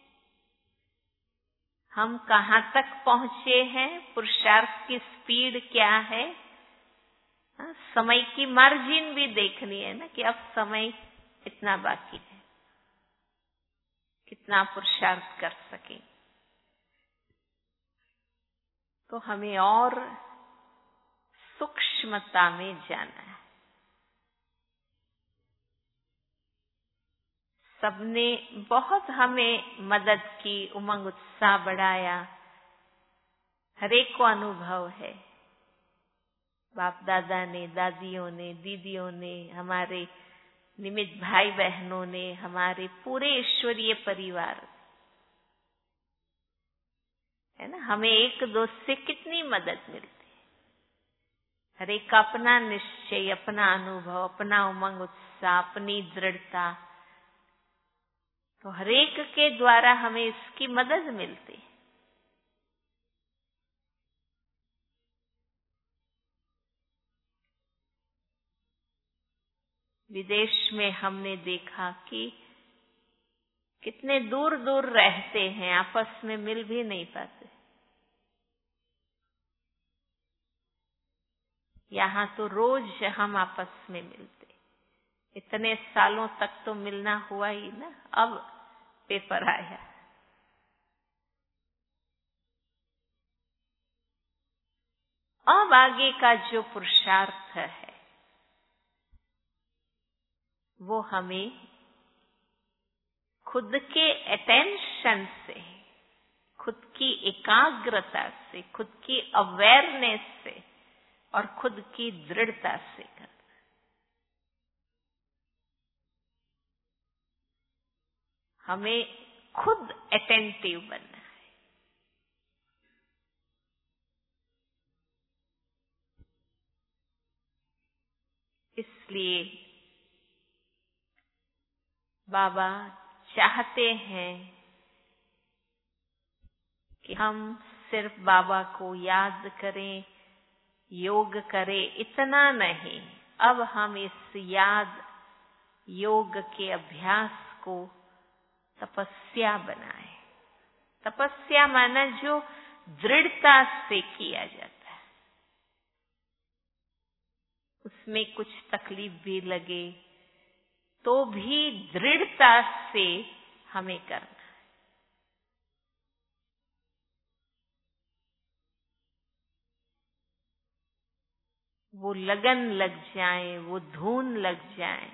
हम कहां तक पहुंचे हैं, पुरुषार्थ की स्पीड क्या है, समय की मार्जिन भी देखनी है ना कि अब समय कितना बाकी है, कितना पुरुषार्थ कर सके। तो हमें और सूक्ष्मता में जाना है। सबने बहुत हमें मदद की, उमंग उत्साह बढ़ाया, हरेक को अनुभव है। बाप दादा ने, दादियों ने, दीदियों ने, हमारे निमित्त भाई बहनों ने, हमारे पूरे ईश्वरीय परिवार है ना, हमें एक दूसरे से कितनी मदद मिलती है। हरेक का अपना निश्चय, अपना अनुभव, अपना उमंग उत्साह, अपनी दृढ़ता, तो हरेक के द्वारा हमें इसकी मदद मिलती है। विदेश में हमने देखा कि कितने दूर दूर रहते हैं, आपस में मिल भी नहीं पाते। यहाँ तो रोज हम आपस में मिलते, इतने सालों तक तो मिलना हुआ ही ना, अब पेपर आया। अब आगे का जो पुरुषार्थ है वो हमें खुद के अटेंशन से, खुद की एकाग्रता से, खुद की अवेयरनेस से और खुद की दृढ़ता से करना। हमें खुद अटेंटिव बनना है। इसलिए बाबा चाहते हैं कि हम सिर्फ बाबा को याद करें, योग करें, इतना नहीं। अब हम इस याद योग के अभ्यास को तपस्या बनाए। तपस्या माना जो दृढ़ता से किया जाता है, उसमें कुछ तकलीफ भी लगे तो भी दृढ़ता से हमें करना है। वो लगन लग जाए, वो धुन लग जाए,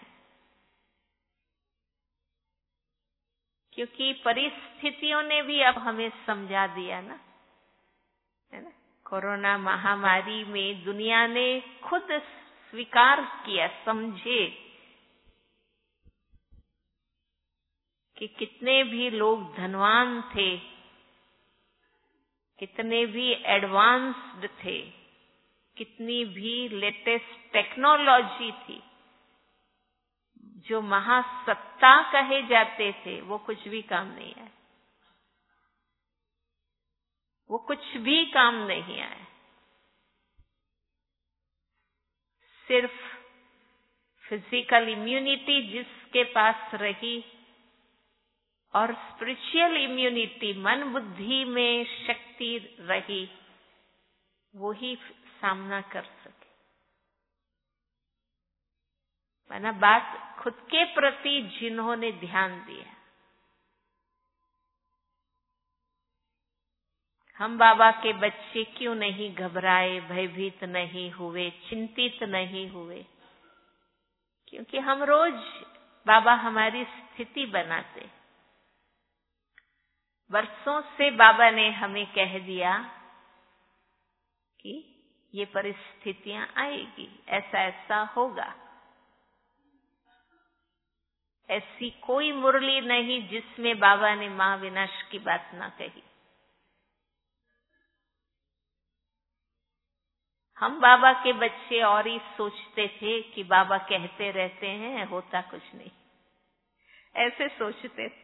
क्योंकि परिस्थितियों ने भी अब हमें समझा दिया ना, है ना। कोरोना महामारी में दुनिया ने खुद स्वीकार किया, समझे कि कितने भी लोग धनवान थे, कितने भी एडवांस्ड थे, कितनी भी लेटेस्ट टेक्नोलॉजी थी, जो महासत्ता कहे जाते थे, वो कुछ भी काम नहीं आए। वो कुछ भी काम नहीं आए। सिर्फ फिजिकल इम्यूनिटी जिसके पास रही और स्पिरिचुअल इम्यूनिटी, मन बुद्धि में शक्ति रही, वो ही सामना कर सके। माना बात खुद के प्रति जिन्होंने ध्यान दिया। हम बाबा के बच्चे क्यों नहीं घबराए, भयभीत नहीं हुए, चिंतित नहीं हुए? क्योंकि हम रोज बाबा हमारी स्थिति बनाते। वर्षों से बाबा ने हमें कह दिया कि ये परिस्थितियां आएगी, ऐसा ऐसा होगा। ऐसी कोई मुरली नहीं जिसमें बाबा ने महाविनाश की बात ना कही। हम बाबा के बच्चे और ही सोचते थे कि बाबा कहते रहते हैं, होता कुछ नहीं, ऐसे सोचते थे।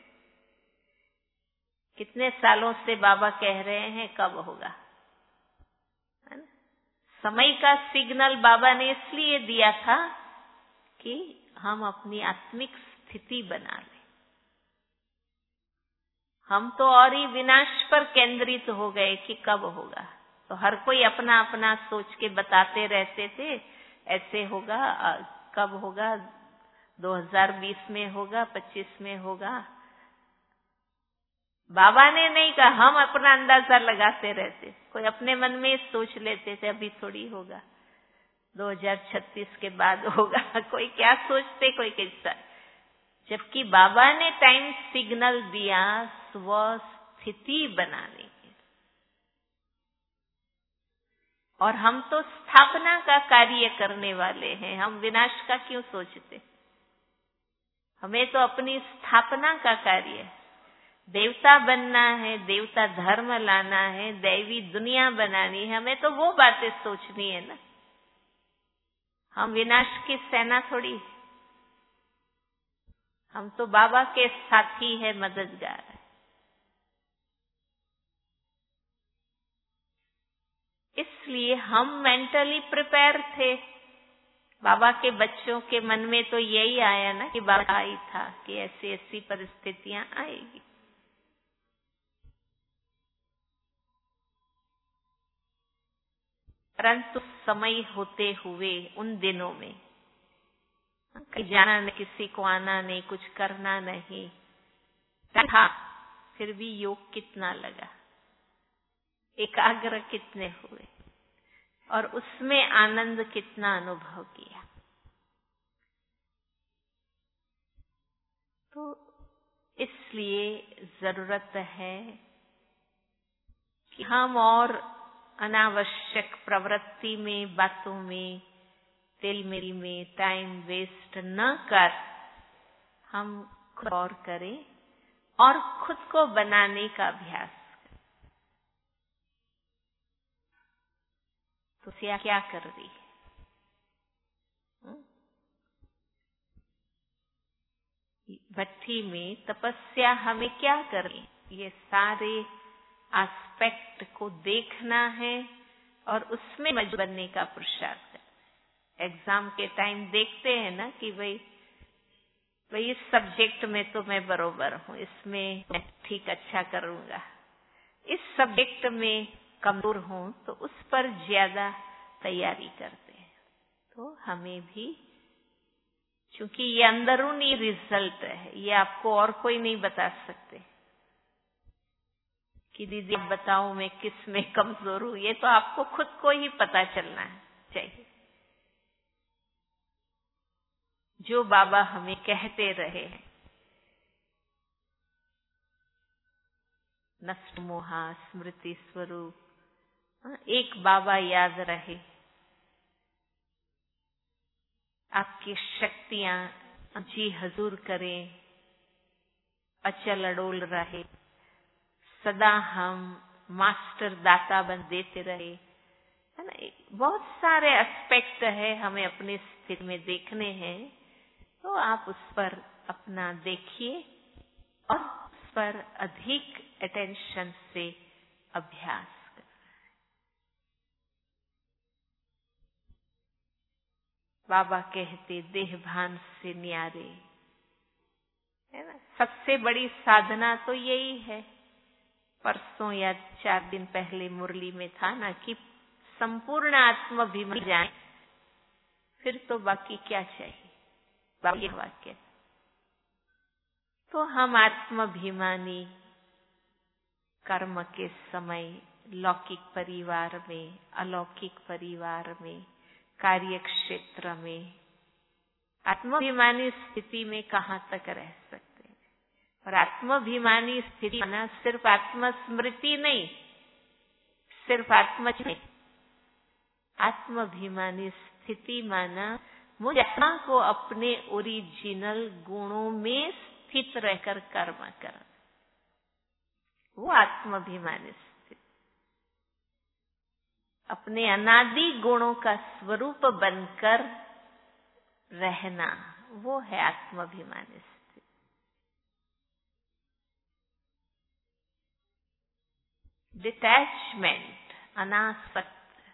कितने सालों से बाबा कह रहे हैं, कब होगा? है ना? समय का सिग्नल बाबा ने इसलिए दिया था कि हम अपनी आत्मिक स्थिति बना लें। हम तो और ही विनाश पर केंद्रित हो गए कि कब होगा। तो हर कोई अपना अपना सोच के बताते रहते थे, ऐसे होगा, कब होगा, 2020 में होगा, 25 में होगा। बाबा ने नहीं कहा, हम अपना अंदाजा लगाते रहते। कोई अपने मन में सोच लेते थे, अभी थोड़ी होगा, 2036 के बाद होगा। कोई क्या सोचते, कोई कैसा। जबकि बाबा ने टाइम सिग्नल दिया स्व स्थिति बनाने की। और हम तो स्थापना का कार्य करने वाले हैं, हम विनाश का क्यों सोचते? हमें तो अपनी स्थापना का कार्य है। देवता बनना है, देवता धर्म लाना है, दैवी दुनिया बनानी है, हमें तो वो बातें सोचनी है ना। हम विनाश की सेना थोड़ी, हम तो बाबा के साथी है, मददगार है। इसलिए हम मेंटली प्रिपेयर थे। बाबा के बच्चों के मन में तो यही आया ना कि बाबा ही था कि ऐसी ऐसी परिस्थितियां आएगी। परंतु समय होते हुए उन दिनों में कहीं जाना नहीं, किसी को आना नहीं, कुछ करना नहीं था, फिर भी योग कितना लगा, एकाग्र कितने हुए और उसमें आनंद कितना अनुभव किया। तो इसलिए जरूरत है कि हम और अनावश्यक प्रवृत्ति में, बातों में, तिलमिल में टाइम वेस्ट न कर हम खुद और करें और खुद को बनाने का अभ्यास करें। तो क्या कर रही है? भट्टी में तपस्या हमें क्या करनी? ये सारे एस्पेक्ट को देखना है और उसमें मजबूत बनने का पुरुषार्थ है। एग्जाम के टाइम देखते हैं ना कि भाई इस सब्जेक्ट में तो मैं बरोबर हूँ, इसमें मैं ठीक अच्छा करूंगा, इस सब्जेक्ट में कमजोर हूँ तो उस पर ज्यादा तैयारी करते हैं। तो हमें भी, क्योंकि ये अंदरूनी रिजल्ट है, ये आपको और कोई नहीं बता सकते कि दीदी अब बताओ मैं किस में कमजोर हूँ। ये तो आपको खुद को ही पता चलना चाहिए। जो बाबा हमें कहते रहे हैं, नष्ट मोहा स्मृति स्वरूप, एक बाबा याद रहे, आपकी शक्तियां जी हजूर करें, अचल अडोल रहे, सदा हम मास्टर दाता बन देते रहे, है ना। बहुत सारे एस्पेक्ट है हमें अपनी स्थिति में देखने हैं, तो आप उस पर अपना देखिए और उस पर अधिक अटेंशन से अभ्यास करें। बाबा कहते देह भान से न्यारे, है ना। सबसे बड़ी साधना तो यही है। परसों या 4 दिन पहले मुरली में था ना कि संपूर्ण आत्माभिमान जाए, फिर तो बाकी क्या चाहिए, बाकी वाक्य। तो हम आत्माभिमानी कर्म के समय लौकिक परिवार में, अलौकिक परिवार में, कार्य क्षेत्र में आत्माभिमानी स्थिति में कहाँ तक रह सकते हैं। और आत्माभिमानी स्थिति माना सिर्फ आत्मस्मृति नहीं, सिर्फ नहीं, आत्माभिमानी स्थिति माना मुझे आत्मा को अपने ओरिजिनल गुणों में स्थित रहकर कर्म करना, वो आत्माभिमानी स्थिति। अपने अनादि गुणों का स्वरूप बनकर रहना, वो है आत्माभिमानी स्थिति। डिटैचमेंट, अनासक्त,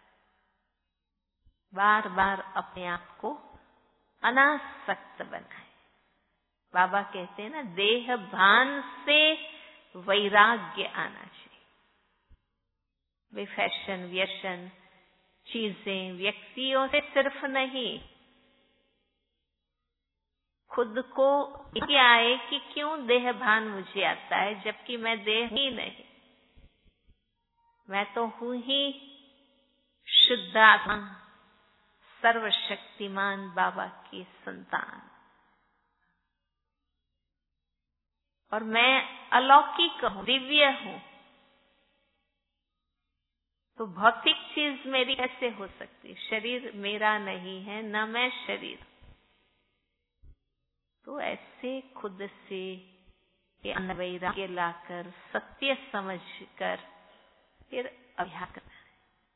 बार बार अपने आप को अनासक्त बनाए। बाबा कहते हैं ना, देह भान से वैराग्य आना चाहिए। वे फैशन, व्यसन, चीजें, व्यक्तियों से सिर्फ नहीं, खुद को ये आए कि क्यों देह भान मुझे आता है, जबकि मैं देह ही नहीं, मैं तो हूं ही शुद्ध आत्मा, सर्वशक्तिमान बाबा की संतान, और मैं अलौकिक हूं, दिव्य हूं। तो भौतिक चीज मेरी कैसे हो सकती? शरीर मेरा नहीं है, न मैं शरीर। तो ऐसे खुद से वैराग्य लाकर, सत्य समझकर फिर अभ्यास करना है।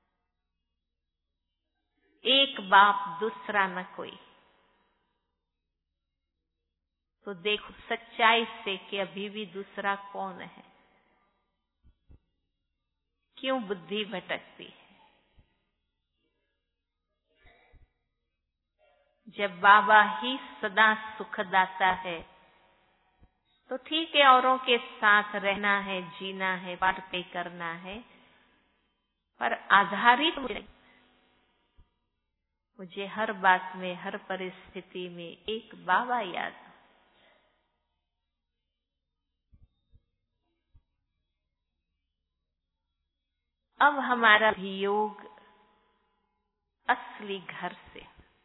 एक बाप दूसरा न कोई। तो देखो सच्चाई से कि अभी भी दूसरा कौन है, क्यों बुद्धि भटकती है। जब बाबा ही सदा सुखदाता है तो ठीक है, औरों के साथ रहना है, जीना है, पाठ पे करना है, पर आधारित मुझे हर बात में, हर परिस्थिति में एक बाबा याद। अब हमारा भी योग असली घर से,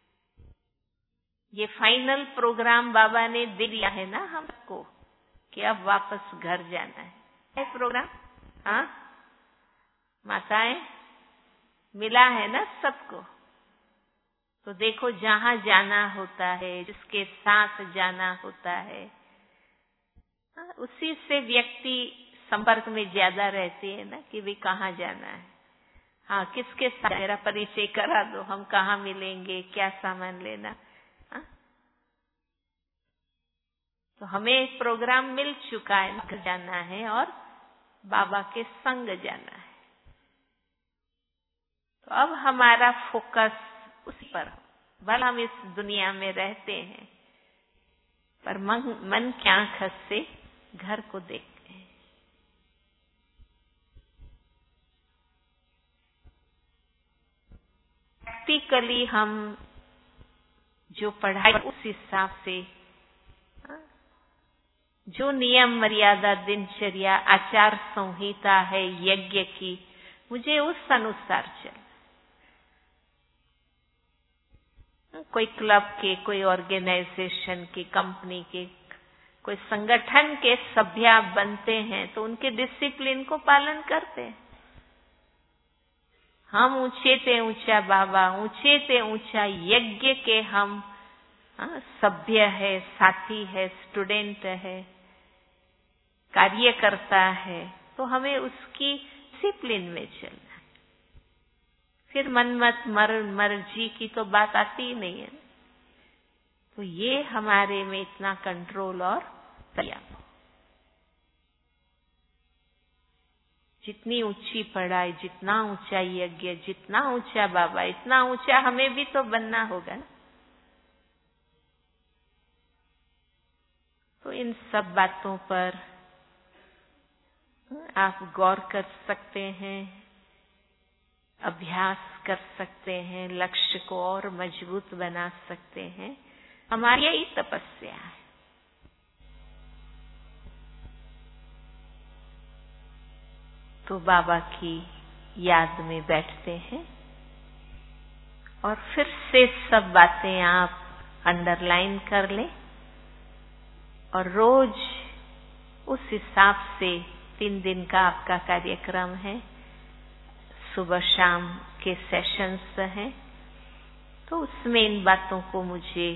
ये फाइनल प्रोग्राम बाबा ने दे दिया है ना हमको कि अब वापस घर जाना है प्रोग्राम। हाँ माताएं, मिला है ना सबको। तो देखो जहां जाना होता है, जिसके साथ जाना होता है, उसी से व्यक्ति संपर्क में ज्यादा रहते हैं ना कि भी कहाँ जाना है। हाँ, किसके साथ मेरा परिचय करा दो, हम कहाँ मिलेंगे, क्या सामान लेना। हाँ? तो हमें प्रोग्राम मिल चुका है, जाना है और बाबा के संग जाना है। तो अब हमारा फोकस उसी पर हो। भला हम इस दुनिया में रहते हैं, पर मन की आंख से घर को देखते हैं। प्रैक्टिकली हम जो पढ़ाई उस हिसाब से, जो नियम मर्यादा, दिनचर्या, आचार संहिता है यज्ञ की, मुझे उस अनुसार चल। कोई क्लब के, कोई ऑर्गेनाइजेशन के, कंपनी के, कोई संगठन के सभ्य बनते हैं तो उनके डिसिप्लिन को पालन करते हैं। हम ऊंचे ते ऊंचा बाबा, ऊंचे ते ऊंचा यज्ञ के हम सभ्य है, साथी है, स्टूडेंट है। कार्य करता है तो हमें उसकी डिसिप्लिन में चलना है। फिर मनमत मर्जी की तो बात आती ही नहीं है। तो ये हमारे में इतना कंट्रोल और संयम। जितनी ऊंची पढ़ाई, जितना ऊंचा यज्ञ, जितना ऊंचा बाबा, इतना ऊंचा हमें भी तो बनना होगा ना। तो इन सब बातों पर आप गौर कर सकते हैं, अभ्यास कर सकते हैं, लक्ष्य को और मजबूत बना सकते हैं। हमारी यही तपस्या है। तो बाबा की याद में बैठते हैं और फिर से सब बातें आप अंडरलाइन कर लें और रोज उस हिसाब से 3 दिन का आपका कार्यक्रम है, सुबह शाम के सेशंस हैं। तो उसमें इन बातों को मुझे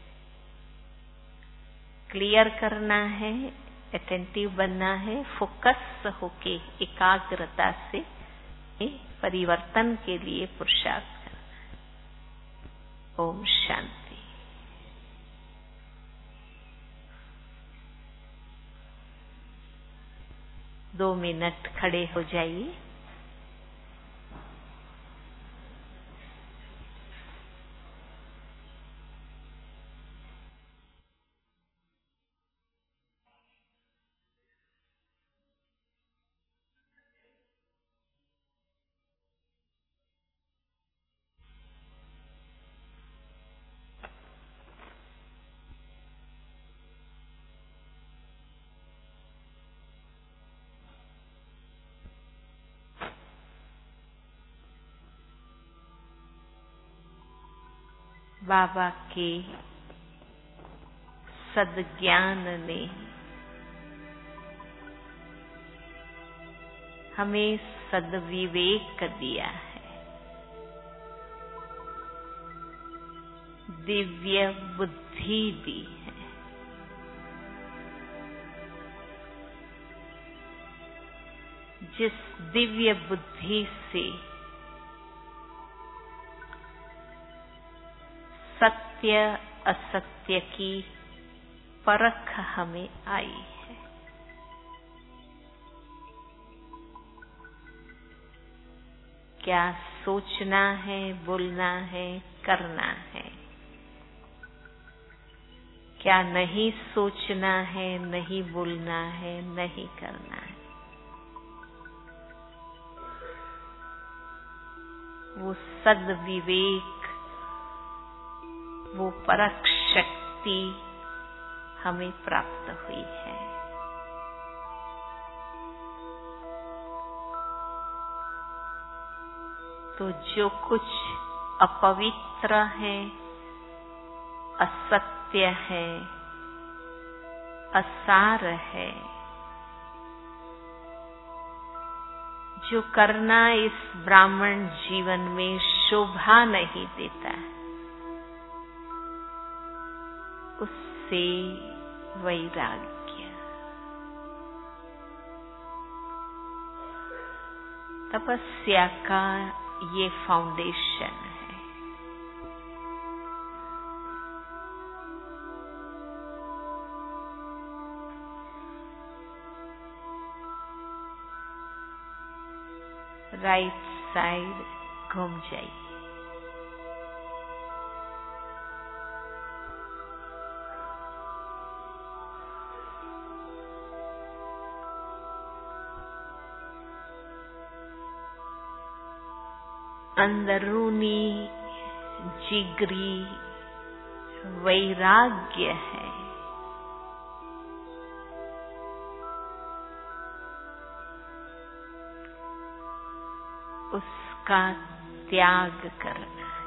क्लियर करना है, अटेंटिव बनना है, फोकस होके एकाग्रता से परिवर्तन के लिए पुरुषार्थ करना है। ओम शांति। 2 मिनट खड़े हो जाइए। बाबा के सद्ज्ञान ने हमें सद्विवेक दिया है, दिव्य बुद्धि दी है। जिस दिव्य बुद्धि से सत्य असत्य की परख हमें आई है। क्या सोचना है, बोलना है, करना है, क्या नहीं सोचना है, नहीं बोलना है, नहीं करना है। वो सद्विवेक, वो परख शक्ति हमें प्राप्त हुई है। तो जो कुछ अपवित्र है, असत्य है, असार है, जो करना इस ब्राह्मण जीवन में शोभा नहीं देता, उससे वैराग्य। तपस्या का ये फाउंडेशन है। राइट साइड घूम जाइए। अंदरूनी जिगरी वैराग्य है। उसका त्याग करना है।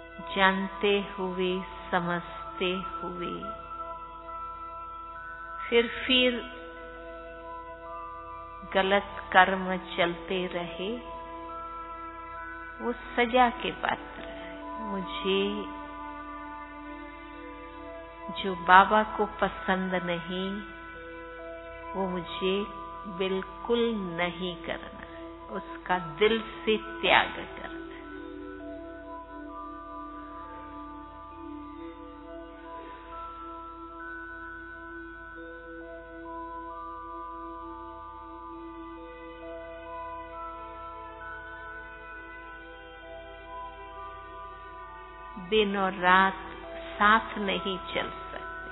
जानते हुए, समझते हुए फिर गलत कर्म चलते रहे, वो सजा के पात्र है। मुझे जो बाबा को पसंद नहीं, वो मुझे बिल्कुल नहीं करना है, उसका दिल से त्याग करना है। दिन और रात साथ नहीं चल सकते।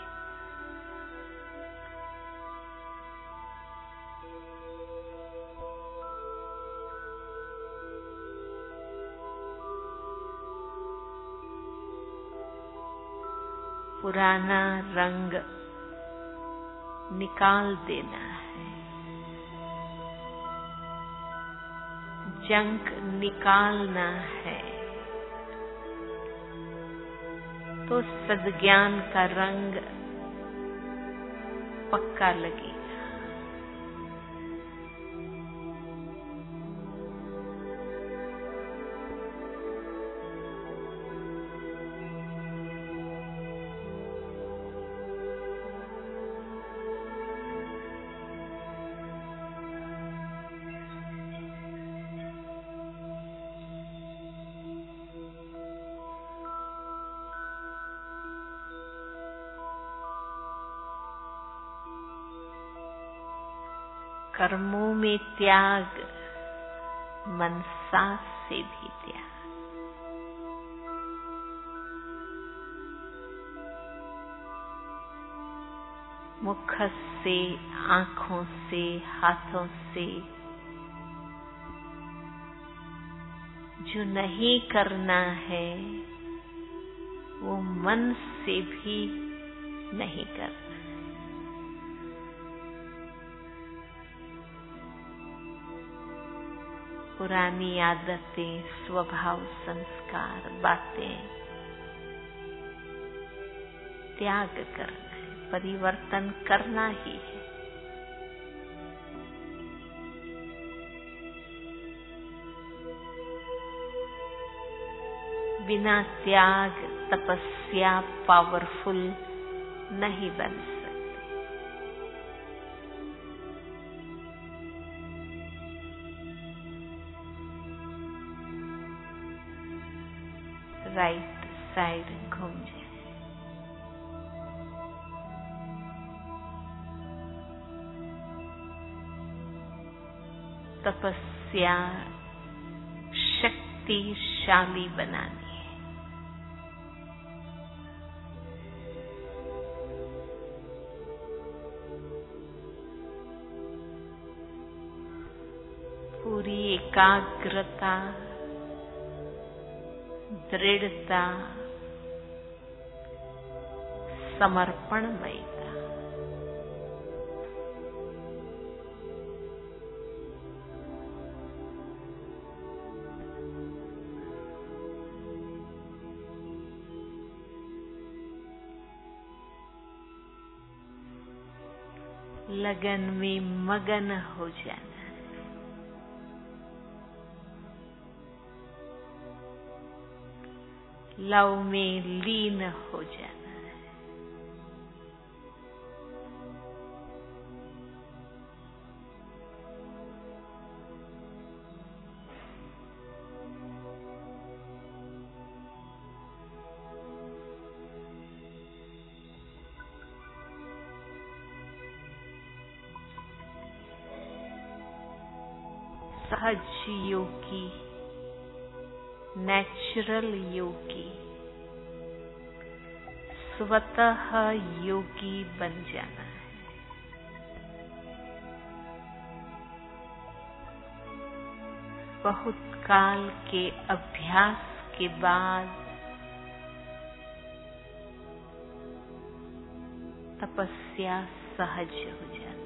पुराना रंग निकाल देना है, जंक निकालना है, तो सद्ज्ञान का रंग पक्का लगेगा। कर्मों में त्याग, मनसा से भी त्याग। मुख से, आंखों से, हाथों से जो नहीं करना है, वो मन से भी नहीं करना। पुरानी आदतें, स्वभाव, संस्कार, बातें त्याग करना है, परिवर्तन करना ही है। बिना त्याग तपस्या पावरफुल नहीं बन सकती। राइट साइड घूम जाए। तपस्या शक्तिशाली बनानी है। पूरी एकाग्रता, दृढ़ता, समर्पणमयता, लगन में मगन हो जाना, लव में लीन हो जाना है। सहज योगी, नेचुरल योगी, स्वतः योगी बन जाना है। बहुत काल के अभ्यास के बाद तपस्या सहज हो जाती है।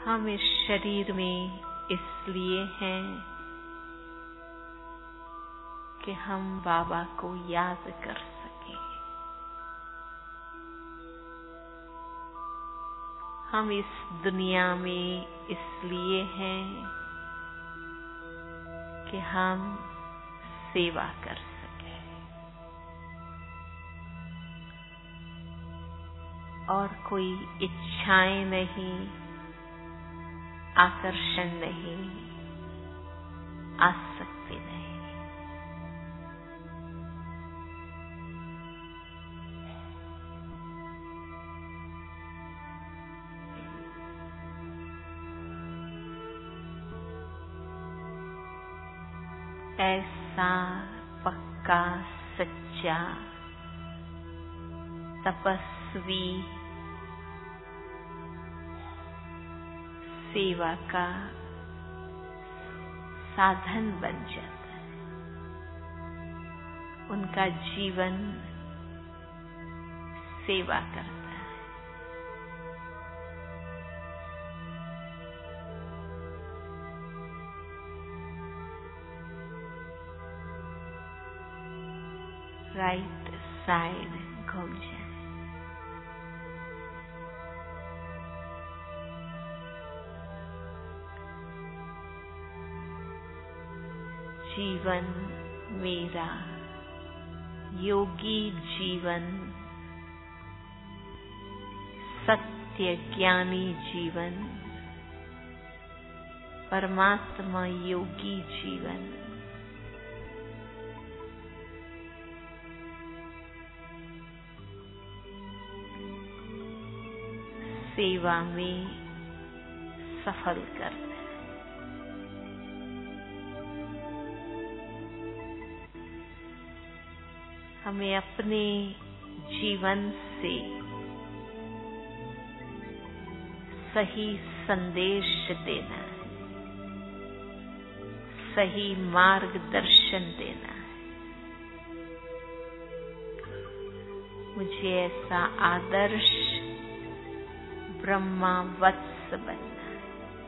हम इस शरीर में इसलिए हैं कि हम बाबा को याद कर सकें। हम इस दुनिया में इसलिए हैं कि हम सेवा कर सकें। और कोई इच्छाएं नहीं, आकर्षण नहीं, आसक्ति नहीं। ऐसा पक्का सच्चा तपस्वी सेवा का साधन बन जाता है। उनका जीवन सेवा करता है। राइट साइड घूम जाए। जीवन मेरा योगी जीवन, सत्य ज्ञानी जीवन, परमात्मा योगी जीवन। सेवा में सफल करता है। हमें अपने जीवन से सही संदेश देना है, सही मार्गदर्शन देना है। मुझे ऐसा आदर्श ब्रह्मा वत्स बनना है।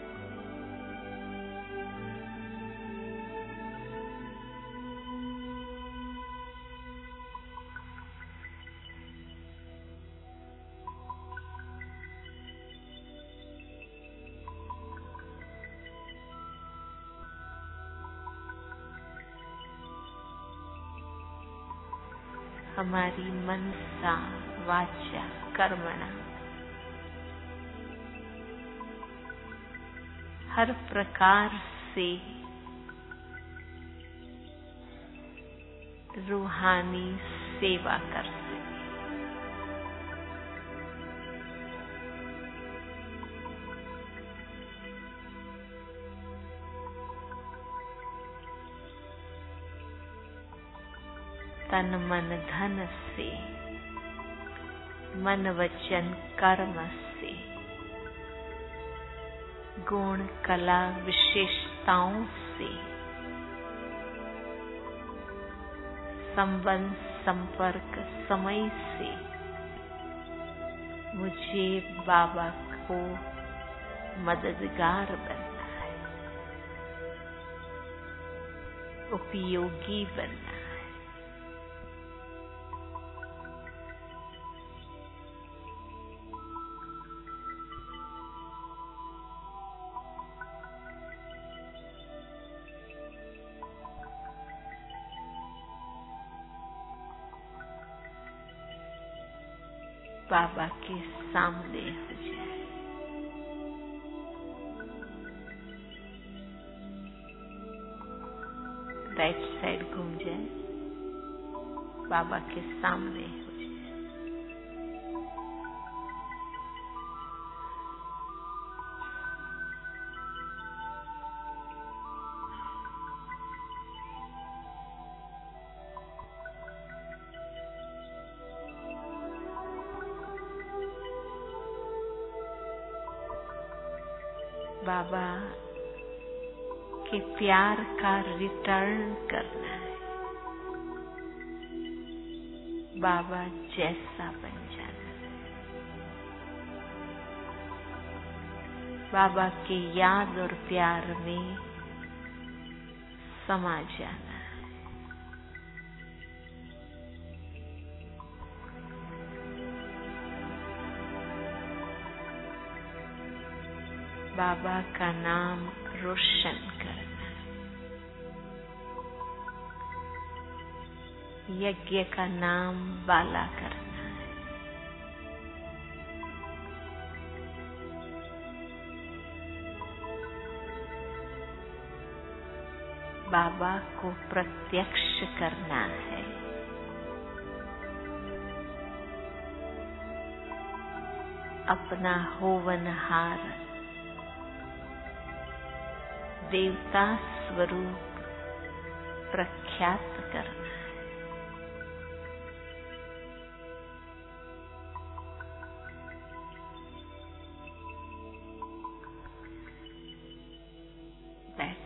हमारी मनसा वाचा कर्मणा हर प्रकार से रूहानी सेवा कर सके। तन मन धन से, मन वचन कर्म से, गुण कला विशेषताओं से, संबंध संपर्क समय से मुझे बाबा को मददगार बनना है, उपयोगी बनना है। बाबा के सामने हो जाए। राइट साइड घूम जाए, बाबा के सामने हो जाए। बाबा के प्यार का रिटर्न करना है। बाबा जैसा बन जाना है। बाबा की याद और प्यार में समा जाना है। बाबा का नाम रोशन करना है। यज्ञ का नाम बाला करना है। बाबा को प्रत्यक्ष करना है। अपना होवनहार देवता स्वरूप प्रख्यात करना है। बैठ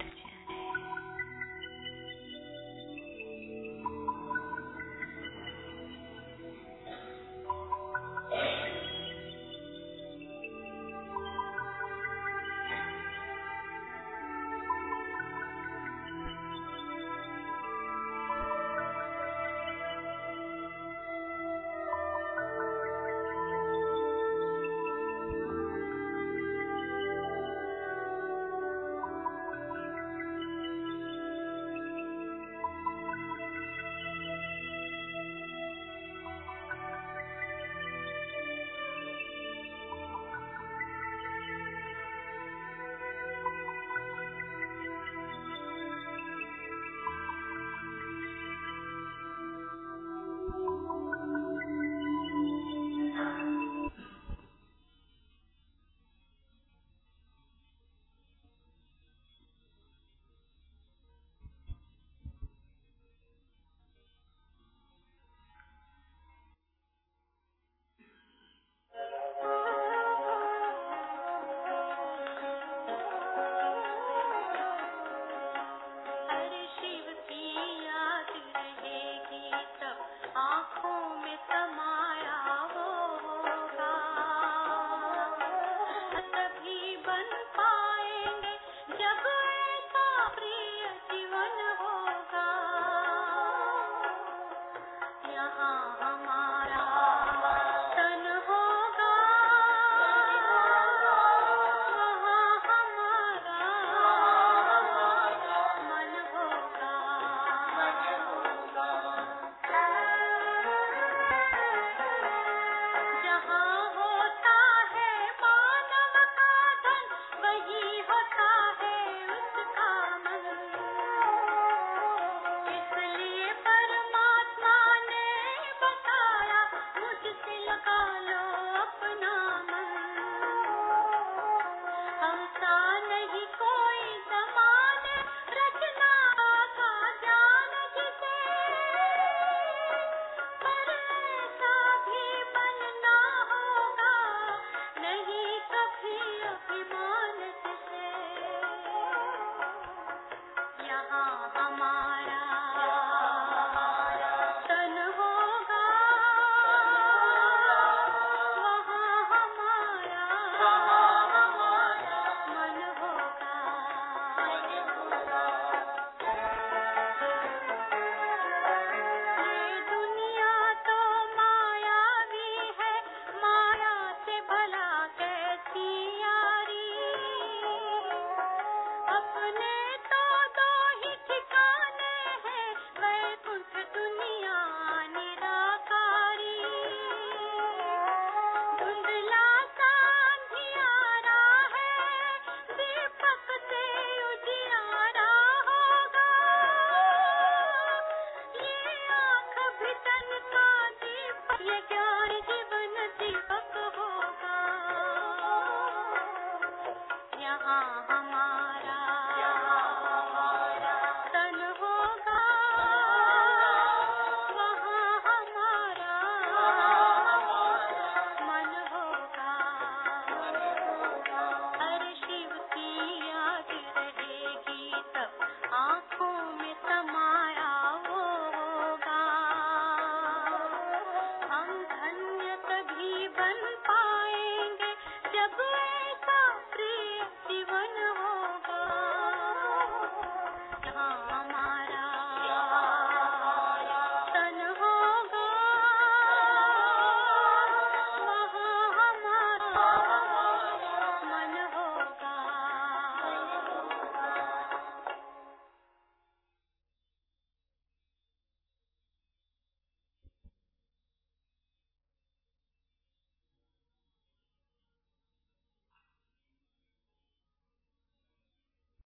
हम धन्य वन